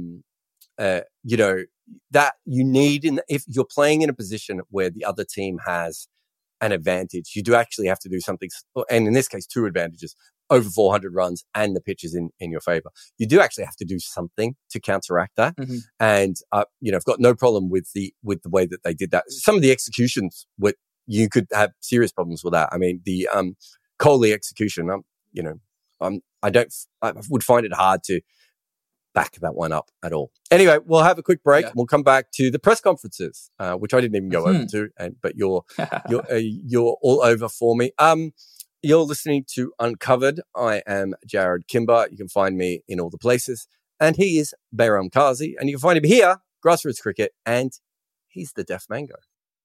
you know, that you need, if you're playing in a position where the other team has an advantage, you do actually have to do something. And in this case, 2 advantages. Over 400 runs and the pitch is in your favor. You do actually have to do something to counteract that. And, you know, I've got no problem with the way that they did that. Some of the executions, you could have serious problems with that. I mean, the Kohli execution, you know, I would find it hard to back that one up at all. Anyway, we'll have a quick break. We'll come back to the press conferences, which I didn't even go over to, but you're all over for me. You're listening to Uncovered. I am Jared Kimber. You can find me in all the places. And he is Bayram Kazi. And you can find him here, Grassroots Cricket. And he's the Deaf Mango.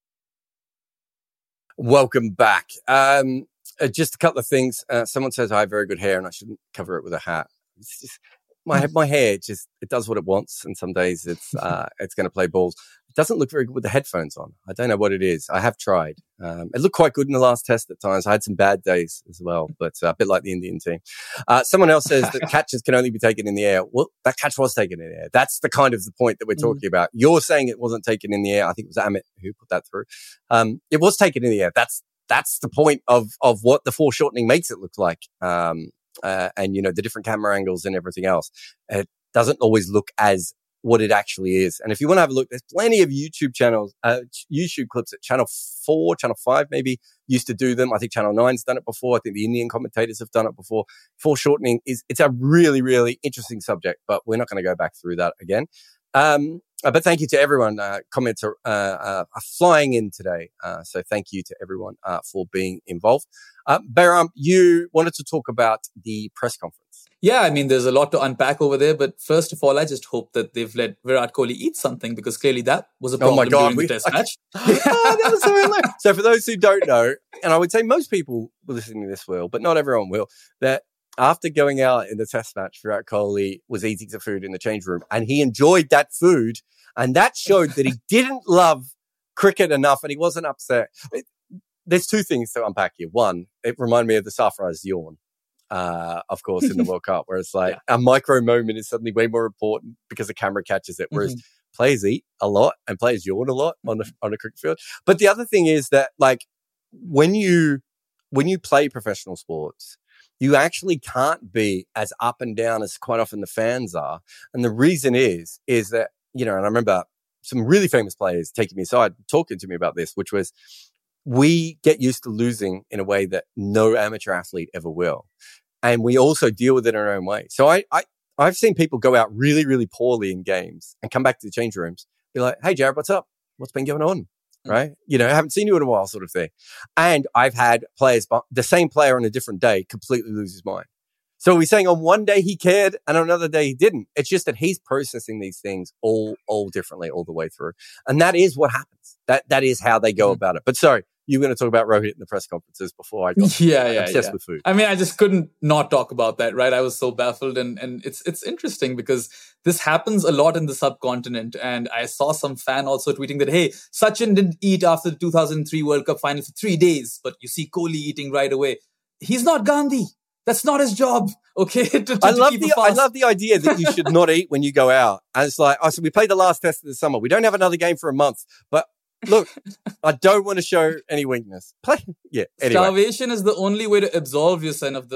Welcome back. Just a couple of things. Someone says I have very good hair and I shouldn't cover it with a hat. It's just, my hair, it does what it wants. And some days it's going to play balls. doesn't look very good with the headphones on. I don't know what it is. I have tried. It looked quite good in the last test at times. I had some bad days as well, but a bit like the Indian team. Someone else says that catches can only be taken in the air. Well, that catch was taken in the air. That's the kind of the point that we're talking about. You're saying it wasn't taken in the air. I think it was Amit who put that through. It was taken in the air. That's the point of what the foreshortening makes it look like. And, the different camera angles and everything else. It doesn't always look as what it actually is. And if you want to have a look, there's plenty of YouTube channels, YouTube clips at Channel 4, Channel 5 maybe used to do them. I think Channel 9's done it before. I think the Indian commentators have done it before. Foreshortening it's a really, really interesting subject, but we're not going to go back through that again. But thank you to everyone. Comments are flying in today. So thank you to everyone for being involved. Behram, you wanted to talk about the press conference. Yeah, I mean, there's a lot to unpack over there. But first of all, I just hope that they've let Virat Kohli eat something, because clearly that was a problem during the test match. That was so hilarious. So for those who don't know, and I would say most people listening to this will, but not everyone will, that after going out in the test match, Virat Kohli was eating some food in the change room, and he enjoyed that food. And that showed that he didn't love cricket enough, and he wasn't upset. There's two things to unpack here. One, it reminded me of the Sarfaraz yawn, of course, in the World Cup, where it's like a micro moment is suddenly way more important because the camera catches it. Whereas players eat a lot and players yawn a lot on a cricket field. But the other thing is that, like, when you play professional sports, you actually can't be as up and down as quite often the fans are. And the reason is that, and I remember some really famous players taking me aside, talking to me about this, which was, we get used to losing in a way that no amateur athlete ever will. And we also deal with it in our own way. So I've seen people go out really, really poorly in games and come back to the change rooms, be like, "Hey, Jared, what's up? What's been going on?" Right? I haven't seen you in a while, sort of thing. And I've had players, the same player on a different day, completely lose his mind. So we're saying on one day he cared and on another day he didn't. It's just that he's processing these things all differently all the way through. And that is what happens. That is how they go about it. But sorry, you were going to talk about Rohit in the press conferences before I got obsessed with food. I mean, I just couldn't not talk about that, right? I was so baffled. And it's interesting because this happens a lot in the subcontinent. And I saw some fan also tweeting that, hey, Sachin didn't eat after the 2003 World Cup final for 3 days, but you see Kohli eating right away. He's not Gandhi. That's not his job, okay? I love the idea that you should not eat when you go out. And it's like, so we played the last test of the summer. We don't have another game for a month. But look, I don't want to show any weakness. Anyway. Starvation is the only way to absolve yourself of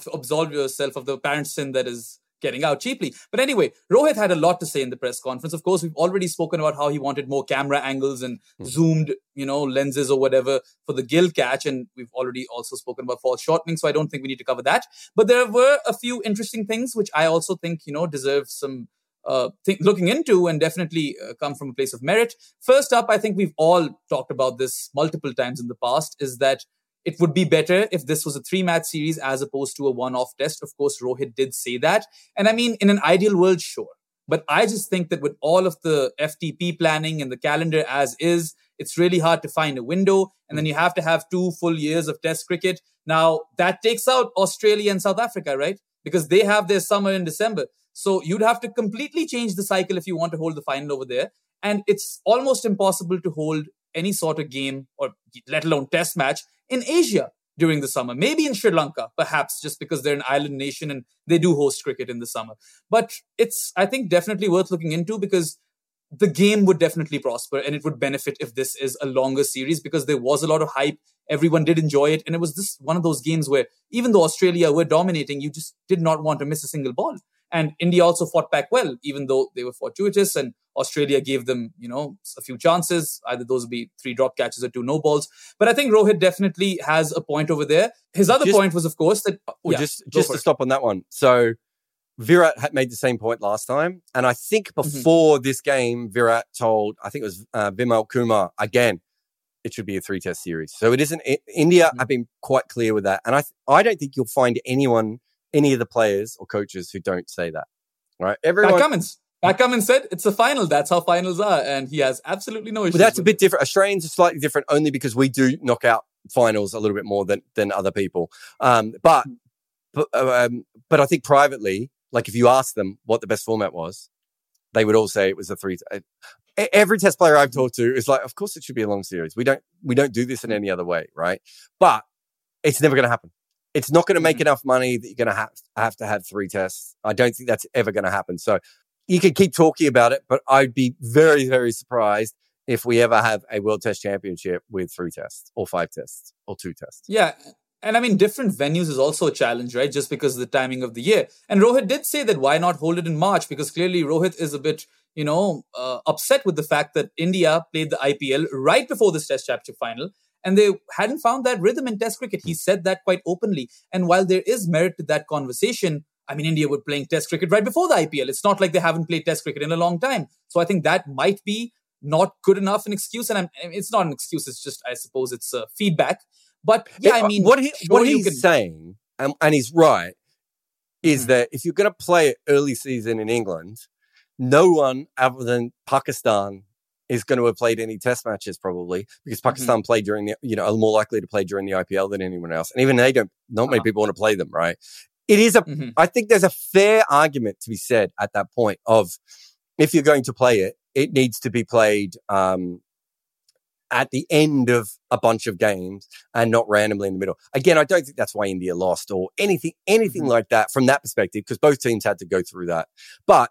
the apparent sin that is getting out cheaply. But anyway, Rohit had a lot to say in the press conference. Of course, we've already spoken about how he wanted more camera angles and zoomed, lenses or whatever for the Gill catch. And we've already also spoken about foreshortening. So I don't think we need to cover that. But there were a few interesting things, which I also think, deserve some looking into and definitely come from a place of merit. First up, I think we've all talked about this multiple times in the past, is that it would be better if this was a 3-match series as opposed to a one-off test. Of course, Rohit did say that. And I mean, in an ideal world, sure. But I just think that with all of the FTP planning and the calendar as is, it's really hard to find a window. And then you have to have 2 full years of test cricket. Now, that takes out Australia and South Africa, right? Because they have their summer in December. So you'd have to completely change the cycle if you want to hold the final over there. And it's almost impossible to hold any sort of game, or let alone test match, in Asia during the summer. Maybe in Sri Lanka, perhaps, just because they're an island nation and they do host cricket in the summer. But it's, I think, definitely worth looking into, because the game would definitely prosper and it would benefit if this is a longer series, because there was a lot of hype. Everyone did enjoy it. And it was just one of those games where even though Australia were dominating, you just did not want to miss a single ball. And India also fought back well, even though they were fortuitous, and Australia gave them, a few chances. Either those would be 3 drop catches or 2 no balls. But I think Rohit definitely has a point over there. His other point was, of course, that... just to stop on that one. So Virat had made the same point last time. And I think before this game, Virat told, I think it was Vimal Kumar, again, it should be a 3-test series. So it isn't... India have been quite clear with that. And I don't think you'll find any of the players or coaches who don't say that, right? Pat Cummins said it's a final. That's how finals are. And he has absolutely no issues. But that's a bit different. Australians are slightly different only because we do knock out finals a little bit more than other people. But I think privately, like if you ask them what the best format was, they would all say it was a 3. every test player I've talked to is like, of course it should be a long series. We don't do this in any other way, right? But it's never going to happen. It's not going to make enough money that you're going to have 3 tests. I don't think that's ever going to happen. So you could keep talking about it, but I'd be very, very surprised if we ever have a World Test Championship with 3 tests or 5 tests or 2 tests. Yeah. And I mean, different venues is also a challenge, right? Just because of the timing of the year. And Rohit did say that why not hold it in March? Because clearly Rohit is a bit, upset with the fact that India played the IPL right before this Test Championship final. And they hadn't found that rhythm in Test cricket. He said that quite openly. And while there is merit to that conversation, I mean, India were playing Test cricket right before the IPL. It's not like they haven't played Test cricket in a long time. So I think that might be not good enough an excuse. And it's not an excuse. It's just, I suppose it's feedback. But yeah, I mean, what he's saying, and he's right, is that if you're going to play early season in England, no one other than Pakistan is going to have played any test matches probably, because Pakistan played during the, are more likely to play during the IPL than anyone else. And even they not many people want to play them, right? It is I think there's a fair argument to be said at that point of, if you're going to play it, it needs to be played, at the end of a bunch of games and not randomly in the middle. Again, I don't think that's why India lost or anything like that from that perspective, because both teams had to go through that. But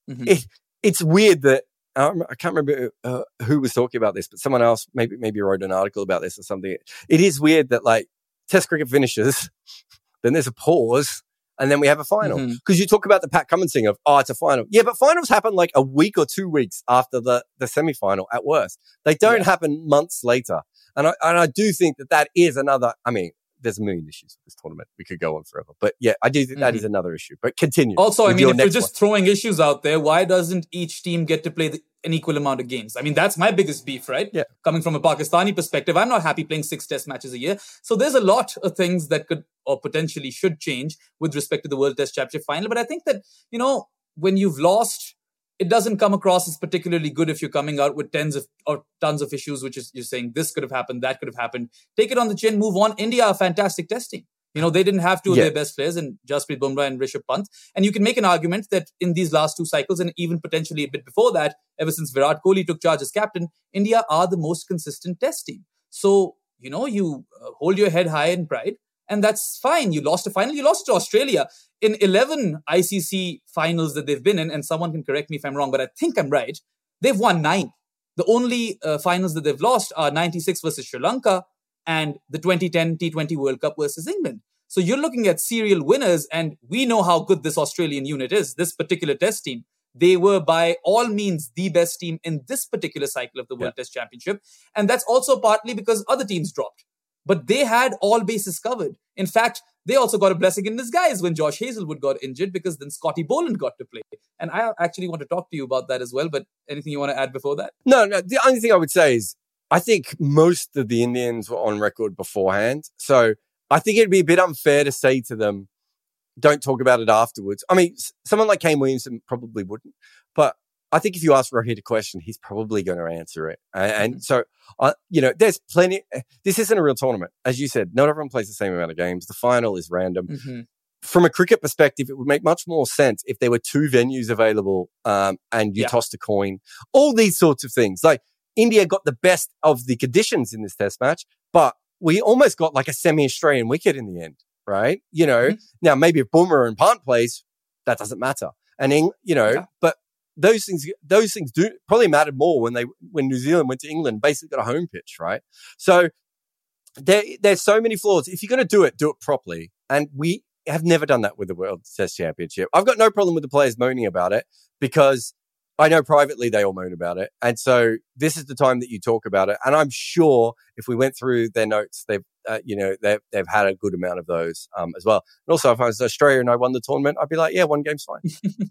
it's weird that, I can't remember who was talking about this, but someone else maybe wrote an article about this or something. It is weird that like Test cricket finishes, then there's a pause, and then we have a final. Because you talk about the Pat Cummins thing of, it's a final. Yeah, but finals happen like a week or 2 weeks after the semi-final at worst. They don't happen months later. And I do think that is another, I mean, there's a million issues with this tournament. We could go on forever. But yeah, I do think that is another issue. But continue. Also, I mean, if you're just throwing issues out there, why doesn't each team get to play an equal amount of games? I mean, that's my biggest beef, right? Yeah. Coming from a Pakistani perspective, I'm not happy playing 6 test matches a year. So there's a lot of things that could or potentially should change with respect to the World Test Championship final. But I think that, when you've lost, it doesn't come across as particularly good if you're coming out with tons of issues, which is you're saying this could have happened, that could have happened. Take it on the chin, move on. India are fantastic test team. They didn't have two of their best players in Jasprit Bumrah and Rishabh Pant. And you can make an argument that in these last 2 cycles, and even potentially a bit before that, ever since Virat Kohli took charge as captain, India are the most consistent test team. So, you hold your head high in pride, and that's fine. You lost a final. You lost to Australia. In 11 ICC finals that they've been in, and someone can correct me if I'm wrong, but I think I'm right, they've won 9. The only finals that they've lost are 96 versus Sri Lanka and the 2010 T20 World Cup versus England. So you're looking at serial winners, and we know how good this Australian unit is, this particular test team. They were by all means the best team in this particular cycle of the World Test Championship. And that's also partly because other teams dropped. But they had all bases covered. In fact, they also got a blessing in disguise when Josh Hazelwood got injured, because then Scotty Boland got to play. And I actually want to talk to you about that as well. But anything you want to add before that? No. The only thing I would say is I think most of the Indians were on record beforehand. So I think it'd be a bit unfair to say to them, don't talk about it afterwards. I mean, someone like Kane Williamson probably wouldn't. But I think if you ask Rohit a question, he's probably going to answer it. And so, there's plenty. This isn't a real tournament. As you said, not everyone plays the same amount of games. The final is random. From a cricket perspective, it would make much more sense if there were 2 venues available and you tossed a coin. All these sorts of things. Like India got the best of the conditions in this test match, but we almost got like a semi-Australian wicket in the end, right? Now maybe if Bumrah and Pant plays, that doesn't matter. And, but those things do probably mattered more when New Zealand went to England, basically got a home pitch, right? So there's so many flaws. If you're going to do it properly. And we have never done that with the World Test Championship. I've got no problem with the players moaning about it, because I know privately they all moan about it. And so this is the time that you talk about it. And I'm sure if we went through their notes, they've had a good amount of those as well. And also, if I was Australia and I won the tournament, I'd be like, 1 game's fine.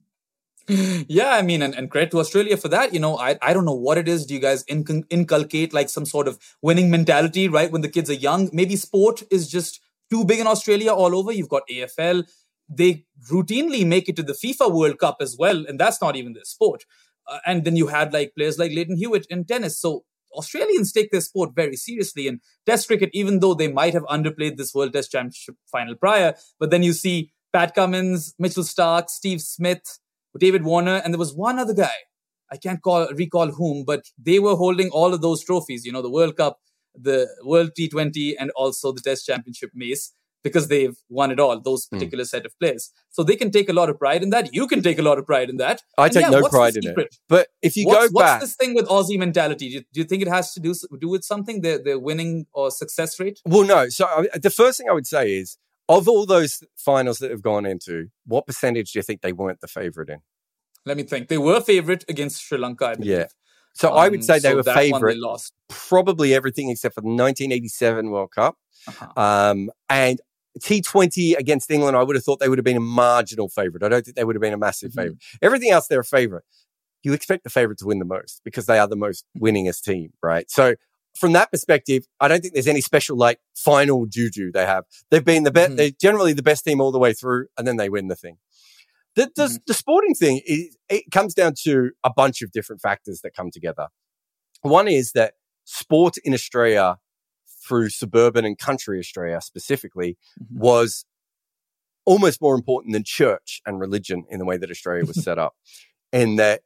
Yeah, I mean, and credit to Australia for that. I don't know what it is. Do you guys inculcate like some sort of winning mentality, right? When the kids are young, maybe sport is just too big in Australia all over. You've got AFL. They routinely make it to the FIFA World Cup as well. And that's not even their sport. And then you had like players like Leighton Hewitt in tennis. So Australians take their sport very seriously. And Test cricket, even though they might have underplayed this World Test Championship final prior, but then you see Pat Cummins, Mitchell Starc, Steve Smith, David Warner, and there was one other guy. I can't recall whom, but they were holding all of those trophies, you know, the World Cup, the World T20, and also the Test Championship Mace, because they've won it all, those particular set of players. So they can take a lot of pride in that. You can take a lot of pride in that. I take no pride in it. But if you what's back... What's this thing with Aussie mentality? Do you think it has to do with something, their winning or success rate? Well, no. So the first thing I would say is, of all those finals that have gone into, what percentage do you think they weren't the favourite in? Let me think. They were favourite against Sri Lanka, I believe. Yeah. So I would say they were favourite. They lost probably everything except for the 1987 World Cup. And T20 against England, I would have thought they would have been a marginal favourite. I don't think they would have been a massive favourite. Everything else, they're a favourite. You expect the favourite to win the most because they are the most winningest team, right? So from that perspective, I don't think there's any special like final juju they have. They've been the best. They're generally the best team all the way through, and then they win the thing. The sporting thing is, it comes down to a bunch of different factors that come together. One is that sport in Australia, through suburban and country Australia specifically, was almost more important than church and religion in the way that Australia was set up. And that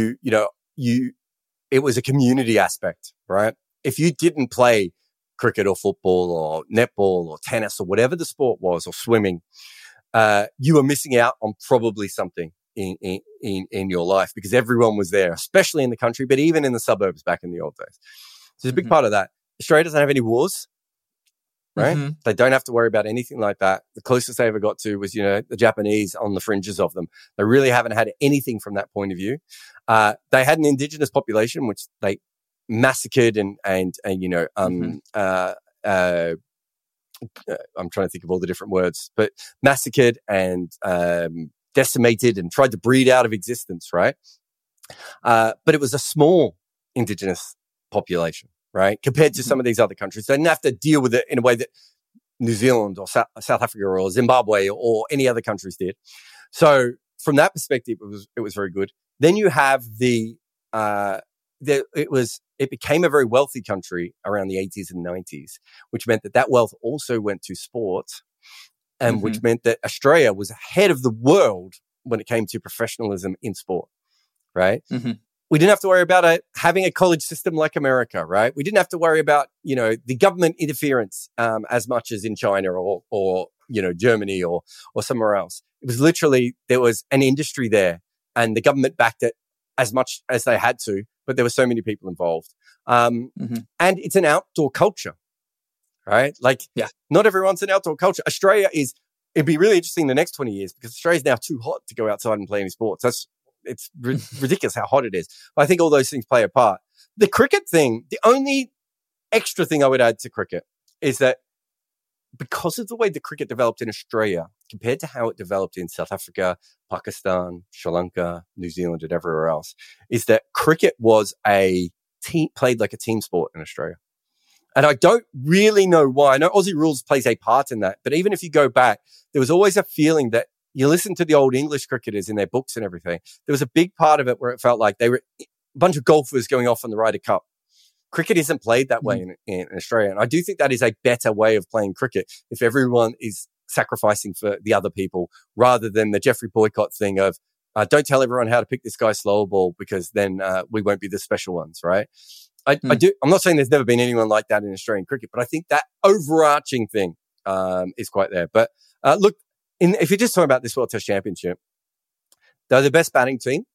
it was a community aspect, right? If you didn't play cricket or football or netball or tennis or whatever the sport was, or swimming, you were missing out on probably something in your life, because everyone was there, especially in the country, but even in the suburbs back in the old days. So there's a big part of that. Australia doesn't have any wars, right? They don't have to worry about anything like that. The closest they ever got to was, the Japanese on the fringes of them. They really haven't had anything from that point of view. They had an indigenous population, which they massacred and I'm trying to think of all the different words, but massacred and decimated and tried to breed out of existence, right? But it was a small indigenous population, right? Compared to some of these other countries. They didn't have to deal with it in a way that New Zealand or South Africa or Zimbabwe or any other countries did. So from that perspective, it was very good. Then you have it became a very wealthy country around the 80s and 90s, which meant that wealth also went to sport, and which meant that Australia was ahead of the world when it came to professionalism in sport, right? We didn't have to worry about having a college system like America, right? We didn't have to worry about, the government interference as much as in China or Germany or somewhere else. It was literally, there was an industry there and the government backed it as much as they had to, but there were so many people involved. And it's an outdoor culture, right? Not everyone's an outdoor culture. It'd be really interesting the next 20 years, because Australia's now too hot to go outside and play any sports. It's ridiculous how hot it is. But I think all those things play a part. The cricket thing, the only extra thing I would add to cricket is that because of the way the cricket developed in Australia compared to how it developed in South Africa, Pakistan, Sri Lanka, New Zealand, and everywhere else, is that cricket was played like a team sport in Australia. And I don't really know why. I know Aussie rules plays a part in that, but even if you go back, there was always a feeling that you listen to the old English cricketers in their books and everything. There was a big part of it where it felt like they were a bunch of golfers going off on the Ryder Cup. Cricket isn't played that way in Australia. And I do think that is a better way of playing cricket if everyone is sacrificing for the other people, rather than the Jeffrey Boycott thing of don't tell everyone how to pick this guy's slower ball, because then we won't be the special ones, right? I'm not saying there's never been anyone like that in Australian cricket, but I think that overarching thing is quite there. But look, if you're just talking about this World Test Championship, they're the best batting team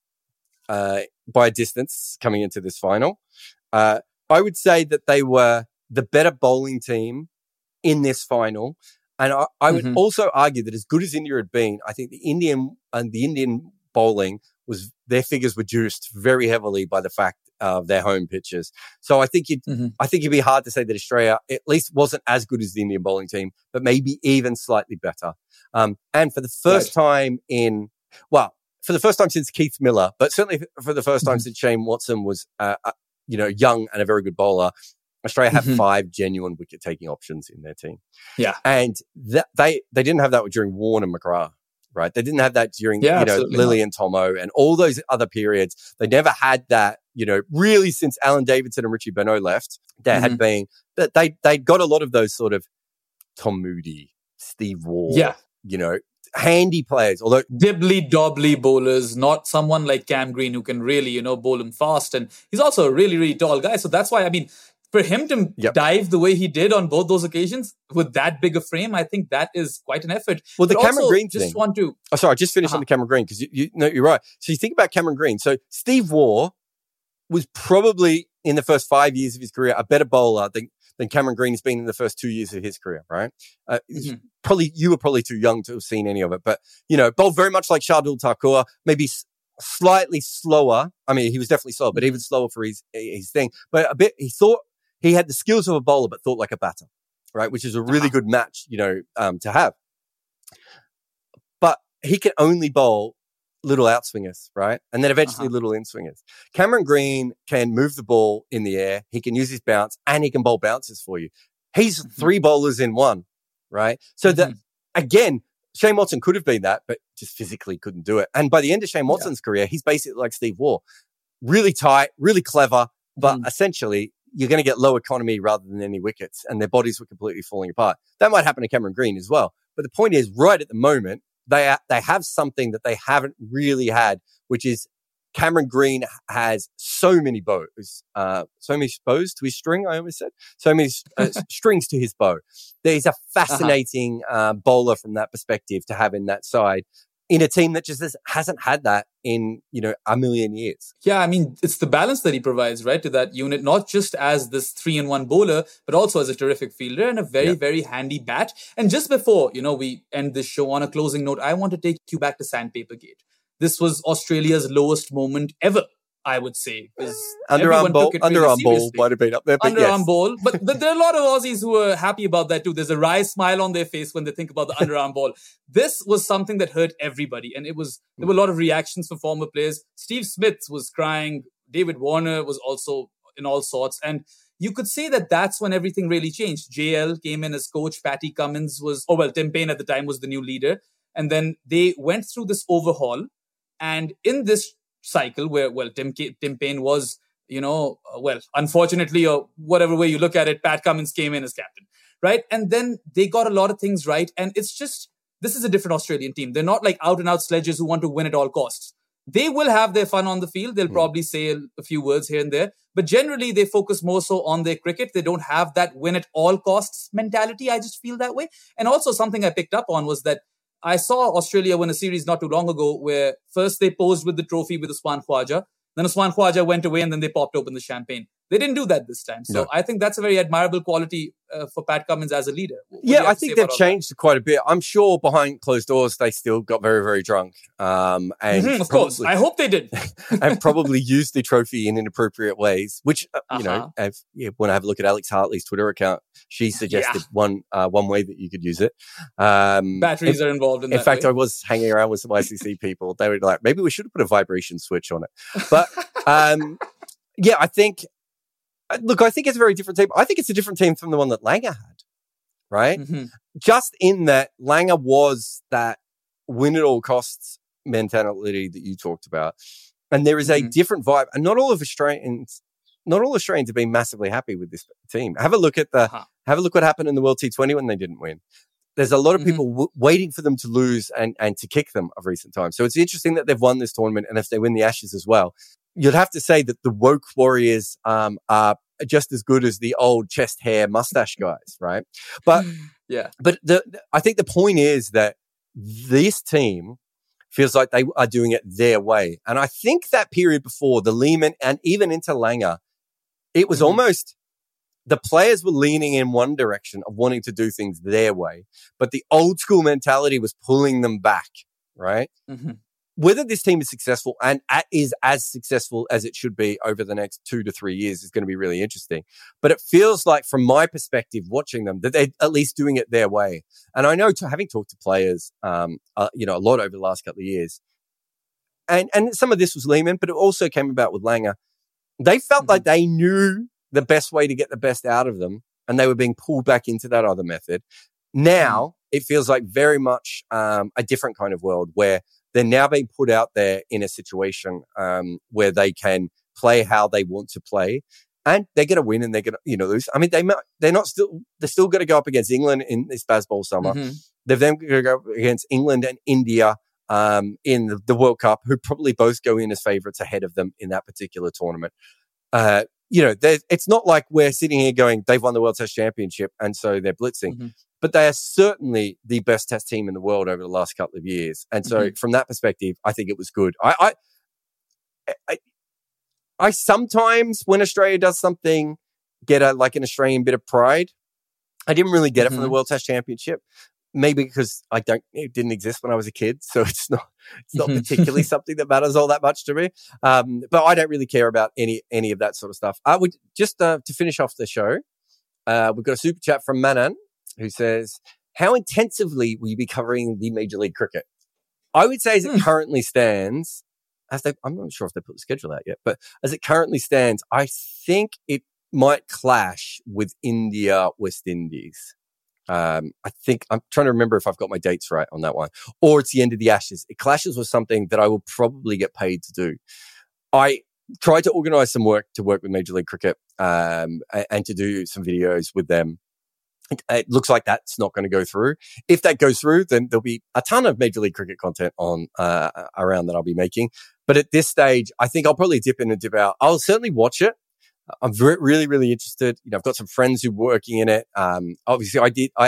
by a distance coming into this final. I would say that they were the better bowling team in this final. And I would also argue that as good as India had been, I think the Indian bowling their figures were juiced very heavily by the fact of their home pitches. So I think it'd be hard to say that Australia at least wasn't as good as the Indian bowling team, but maybe even slightly better. And for the first time for the first time since Keith Miller, but certainly for the first time since Shane Watson was, young and a very good bowler, Australia have 5 genuine wicket-taking options in their team. Yeah. And they didn't have that during Warne and McGrath, right? They didn't have that during, Lillee and Tomo and all those other periods. They never had that, really since Alan Davidson and Richie Benaud left. There had been, they got a lot of those sort of Tom Moody, Steve Waugh, handy players. Although dibbly-dobbly bowlers, not someone like Cam Green who can really, bowl him fast. And he's also a really, really tall guy. So that's why, for him to dive the way he did on both those occasions with that big a frame, I think that is quite an effort. Well, the Cameron Green just thing. Want to... Oh, sorry, just finish on the Cameron Green because you're right. So you think about Cameron Green. So Steve Waugh was probably in the first 5 years of his career a better bowler than Cameron Green has been in the first 2 years of his career, right? Probably you were probably too young to have seen any of it, but bowled very much like Shardul Thakur, maybe slightly slower. I mean, he was definitely slow, but even slower for his thing. But a bit, he thought he had the skills of a bowler, but thought like a batter, right? Which is a really good match, to have. But he can only bowl little outswingers, right? And then eventually little in-swingers. Cameron Green can move the ball in the air. He can use his bounce and he can bowl bounces for you. He's 3 bowlers in one, right? So that, again, Shane Watson could have been that, but just physically couldn't do it. And by the end of Shane Watson's career, he's basically like Steve Waugh. Really tight, really clever, but essentially you're going to get low economy rather than any wickets, and their bodies were completely falling apart. That might happen to Cameron Green as well. But the point is, right at the moment, they have something that they haven't really had, which is Cameron Green has so many bows, so many bows to his string, I almost said. So many strings to his bow. There's a fascinating bowler from that perspective to have in that side in a team that just hasn't had that in, a million years. Yeah, it's the balance that he provides, right, to that unit, not just as this 3-in-1 bowler, but also as a terrific fielder and a very, very handy bat. And just before, we end this show on a closing note, I want to take you back to Sandpaper Gate. This was Australia's lowest moment ever, I would say. Underarm ball might have been up there. But underarm ball. But there are a lot of Aussies who are happy about that too. There's a wry smile on their face when they think about the underarm ball. This was something that hurt everybody. And there were a lot of reactions from former players. Steve Smith was crying. David Warner was also in all sorts. And you could say that that's when everything really changed. JL came in as coach. Patty Cummins Tim Payne at the time was the new leader. And then they went through this overhaul. And in this cycle where, Tim Payne was, unfortunately, or whatever way you look at it, Pat Cummins came in as captain, right? And then they got a lot of things right. And it's just, this is a different Australian team. They're not like out and out sledges who want to win at all costs. They will have their fun on the field. They'll probably say a few words here and there, but generally they focus more so on their cricket. They don't have that win at all costs mentality. I just feel that way. And also something I picked up on was that I saw Australia win a series not too long ago where first they posed with the trophy with Usman Khawaja. Then Usman Khawaja went away and then they popped open the champagne. They didn't do that this time. So I think that's a very admirable quality for Pat Cummins as a leader. I think they've changed quite a bit. I'm sure behind closed doors, they still got very, very drunk. And of course. I hope they did. And probably used the trophy in inappropriate ways, which, when I have a look at Alex Hartley's Twitter account, she suggested one way that you could use it. Batteries are involved in that. In fact, I was hanging around with some ICC people. They were like, maybe we should have put a vibration switch on it. But I think... Look, I think it's a very different team. I think it's a different team from the one that Langer had, right? Just in that Langer was that win at all costs mentality that you talked about. And there is a different vibe. And not all Australians have been massively happy with this team. Have a look at what happened in the World T20 when they didn't win. There's a lot of people waiting for them to lose and to kick them of recent times. So it's interesting that they've won this tournament. And if they win the Ashes as well, you'd have to say that the woke Warriors are just as good as the old chest hair mustache guys, right? But I think the point is that this team feels like they are doing it their way. And I think that period before the Lehman and even into Langer, it was almost the players were leaning in one direction of wanting to do things their way, but the old school mentality was pulling them back, right? Whether this team is successful and is as successful as it should be over the next 2 to 3 years is going to be really interesting. But it feels like, from my perspective, watching them, that they're at least doing it their way. And I know, having talked to players, a lot over the last couple of years, and some of this was Lehman, but it also came about with Langer. They felt like they knew the best way to get the best out of them, and they were being pulled back into that other method. Now it feels like very much a different kind of world where they're now being put out there in a situation where they can play how they want to play, and they're going to win and they're going to lose. I mean, they're still going to go up against England in this Bazball summer. They've then going to go against England and India in the World Cup, who probably both go in as favourites ahead of them in that particular tournament. It's not like we're sitting here going, they've won the World Test Championship and so they're blitzing. Mm-hmm. But they are certainly the best Test team in the world over the last couple of years. And so from that perspective, I think it was good. I sometimes, when Australia does something, get an Australian bit of pride. I didn't really get it from the World Test Championship. Maybe because it didn't exist when I was a kid, so it's not particularly something that matters all that much to me. But I don't really care about any of that sort of stuff. I would just to finish off the show, we've got a super chat from Manan who says, "How intensively will you be covering the Major League Cricket?" I would say, as it currently stands, I'm not sure if they put the schedule out yet, but as it currently stands, I think it might clash with India West Indies. I think I'm trying to remember if I've got my dates right on that one, or it's the end of the Ashes. It clashes with something that I will probably get paid to do. I tried to organize some work with Major League Cricket, and to do some videos with them. It looks like that's not going to go through. If that goes through, then there'll be a ton of Major League Cricket content on, around that I'll be making. But at this stage, I think I'll probably dip in and dip out. I'll certainly watch it. I'm really, really interested. I've got some friends who are working in it. Obviously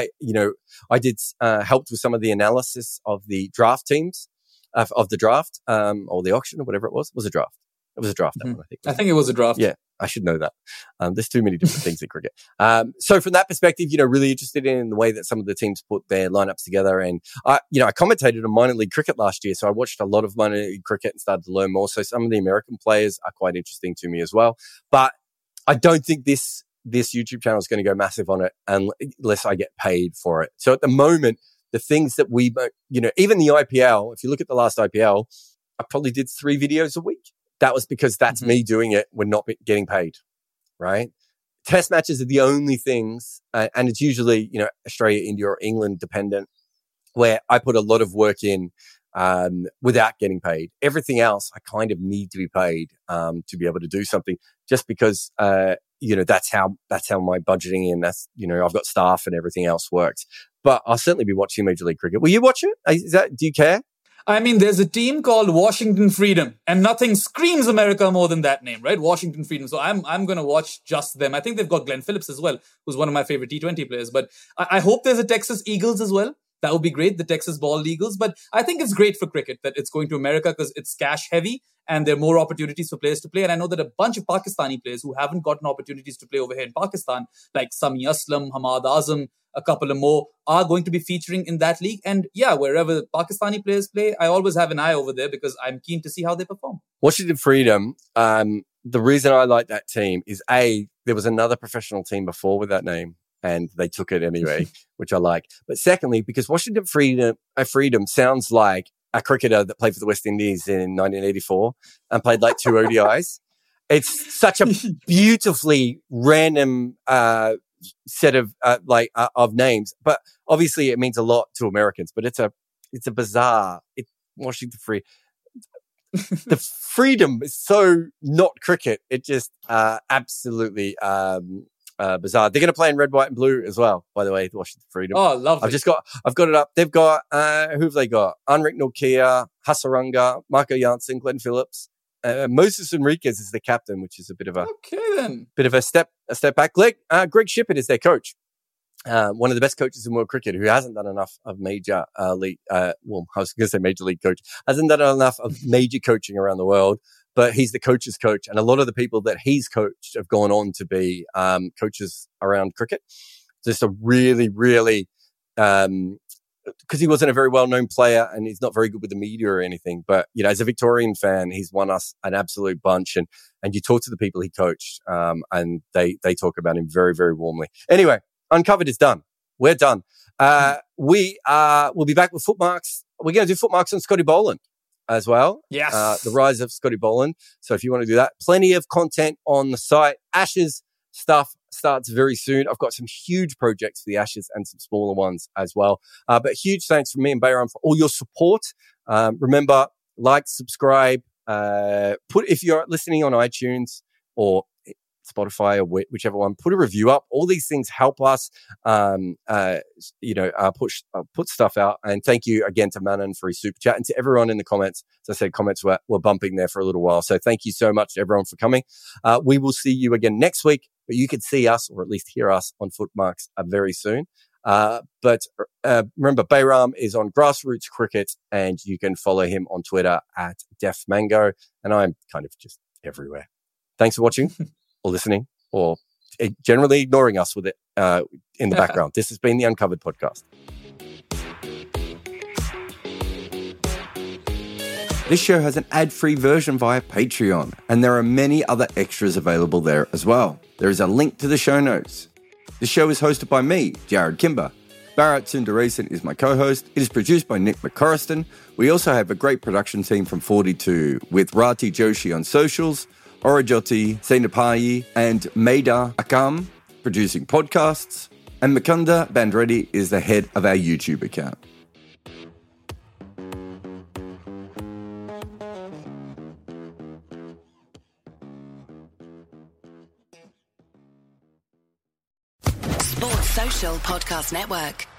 I did helped with some of the analysis of the draft teams, of the draft, or the auction or whatever it was. It was a draft. It was a draft. That one, I think. I think it was a draft. Yeah. I should know that. There's too many different things in cricket. So from that perspective, really interested in the way that some of the teams put their lineups together. And I commentated on minor league cricket last year. So I watched a lot of minor league cricket and started to learn more. So some of the American players are quite interesting to me as well. But I don't think this YouTube channel is going to go massive on it unless I get paid for it. So at the moment, the things that even the IPL, if you look at the last IPL, I probably did 3 videos a week. That was because that's me doing it. We're not getting paid, right? Test matches are the only things, and it's usually, Australia, India, or England dependent, where I put a lot of work in without getting paid. Everything else, I kind of need to be paid to be able to do something, just because that's how my budgeting and that's I've got staff and everything else works. But I'll certainly be watching Major League Cricket. Will you watch it? Do you care? I mean, there's a team called Washington Freedom, and nothing screams America more than that name, right? Washington Freedom. So I'm going to watch just them. I think they've got Glenn Phillips as well, who's one of my favorite T20 players. But I hope there's a Texas Eagles as well. That would be great, the Texas Bald Eagles. But I think it's great for cricket that it's going to America because it's cash heavy and there are more opportunities for players to play. And I know that a bunch of Pakistani players who haven't gotten opportunities to play over here in Pakistan, like Sami Aslam, Hamad Azam, a couple of more, are going to be featuring in that league. And yeah, wherever the Pakistani players play, I always have an eye over there because I'm keen to see how they perform. Washington Freedom, the reason I like that team is there was another professional team before with that name, and they took it anyway, which I like. But secondly, because Washington Freedom sounds like a cricketer that played for the West Indies in 1984 and played like 2 ODIs. It's such a beautifully random set of names, but obviously it means a lot to Americans. But it's a bizarre. Washington Freedom. The freedom is so not cricket. It just absolutely bizarre. They're going to play in red, white, and blue as well. By the way, the Washington Freedom. Oh, lovely! I've got it up. They've got who have they got? Anrik Nortje, Hasaranga, Marco Janssen, Glenn Phillips. Moses Enriquez is the captain, which is a bit of a step back. Greg Shippett is their coach. One of the best coaches in world cricket, who hasn't done enough of major league. I was going to say major league coach, hasn't done enough of major coaching around the world. But he's the coach's coach, and a lot of the people that he's coached have gone on to be coaches around cricket. Just a really, really, because he wasn't a very well-known player, and he's not very good with the media or anything. But as a Victorian fan, he's won us an absolute bunch. And you talk to the people he coached, and they talk about him very, very warmly. Anyway, Uncovered is done. We're done. We'll be back with Footmarks. We're going to do Footmarks on Scotty Boland as well. Yes. The rise of Scotty Boland. So if you want to do that, plenty of content on the site. Ashes stuff starts very soon. I've got some huge projects for the Ashes and some smaller ones as well. But huge thanks from me and Bayram for all your support. Remember, like, subscribe, if you're listening on iTunes or Spotify or whichever one. Put a review up. All these things help us, put stuff out. And thank you again to Manon for his super chat and to everyone in the comments. As I said, comments were bumping there for a little while. So thank you so much to everyone for coming. We will see you again next week, but you can see us or at least hear us on Footmarks very soon. But remember, Bayram is on Grassroots Cricket and you can follow him on Twitter at DefMango. And I'm kind of just everywhere. Thanks for watching or listening or generally ignoring us with it in the background. This has been the Uncovered Podcast. This show has an ad-free version via Patreon, and there are many other extras available there as well. There is a link to the show notes. The show is hosted by me, Jared Kimber. Bharat Sundaresan is my co-host. It is produced by Nick McCorriston. We also have a great production team from 42 with Rati Joshi on socials, Orajoti Senapayi and Maida Akam producing podcasts, and Mukunda Bandreddy is the head of our YouTube account. Sports Social Podcast Network.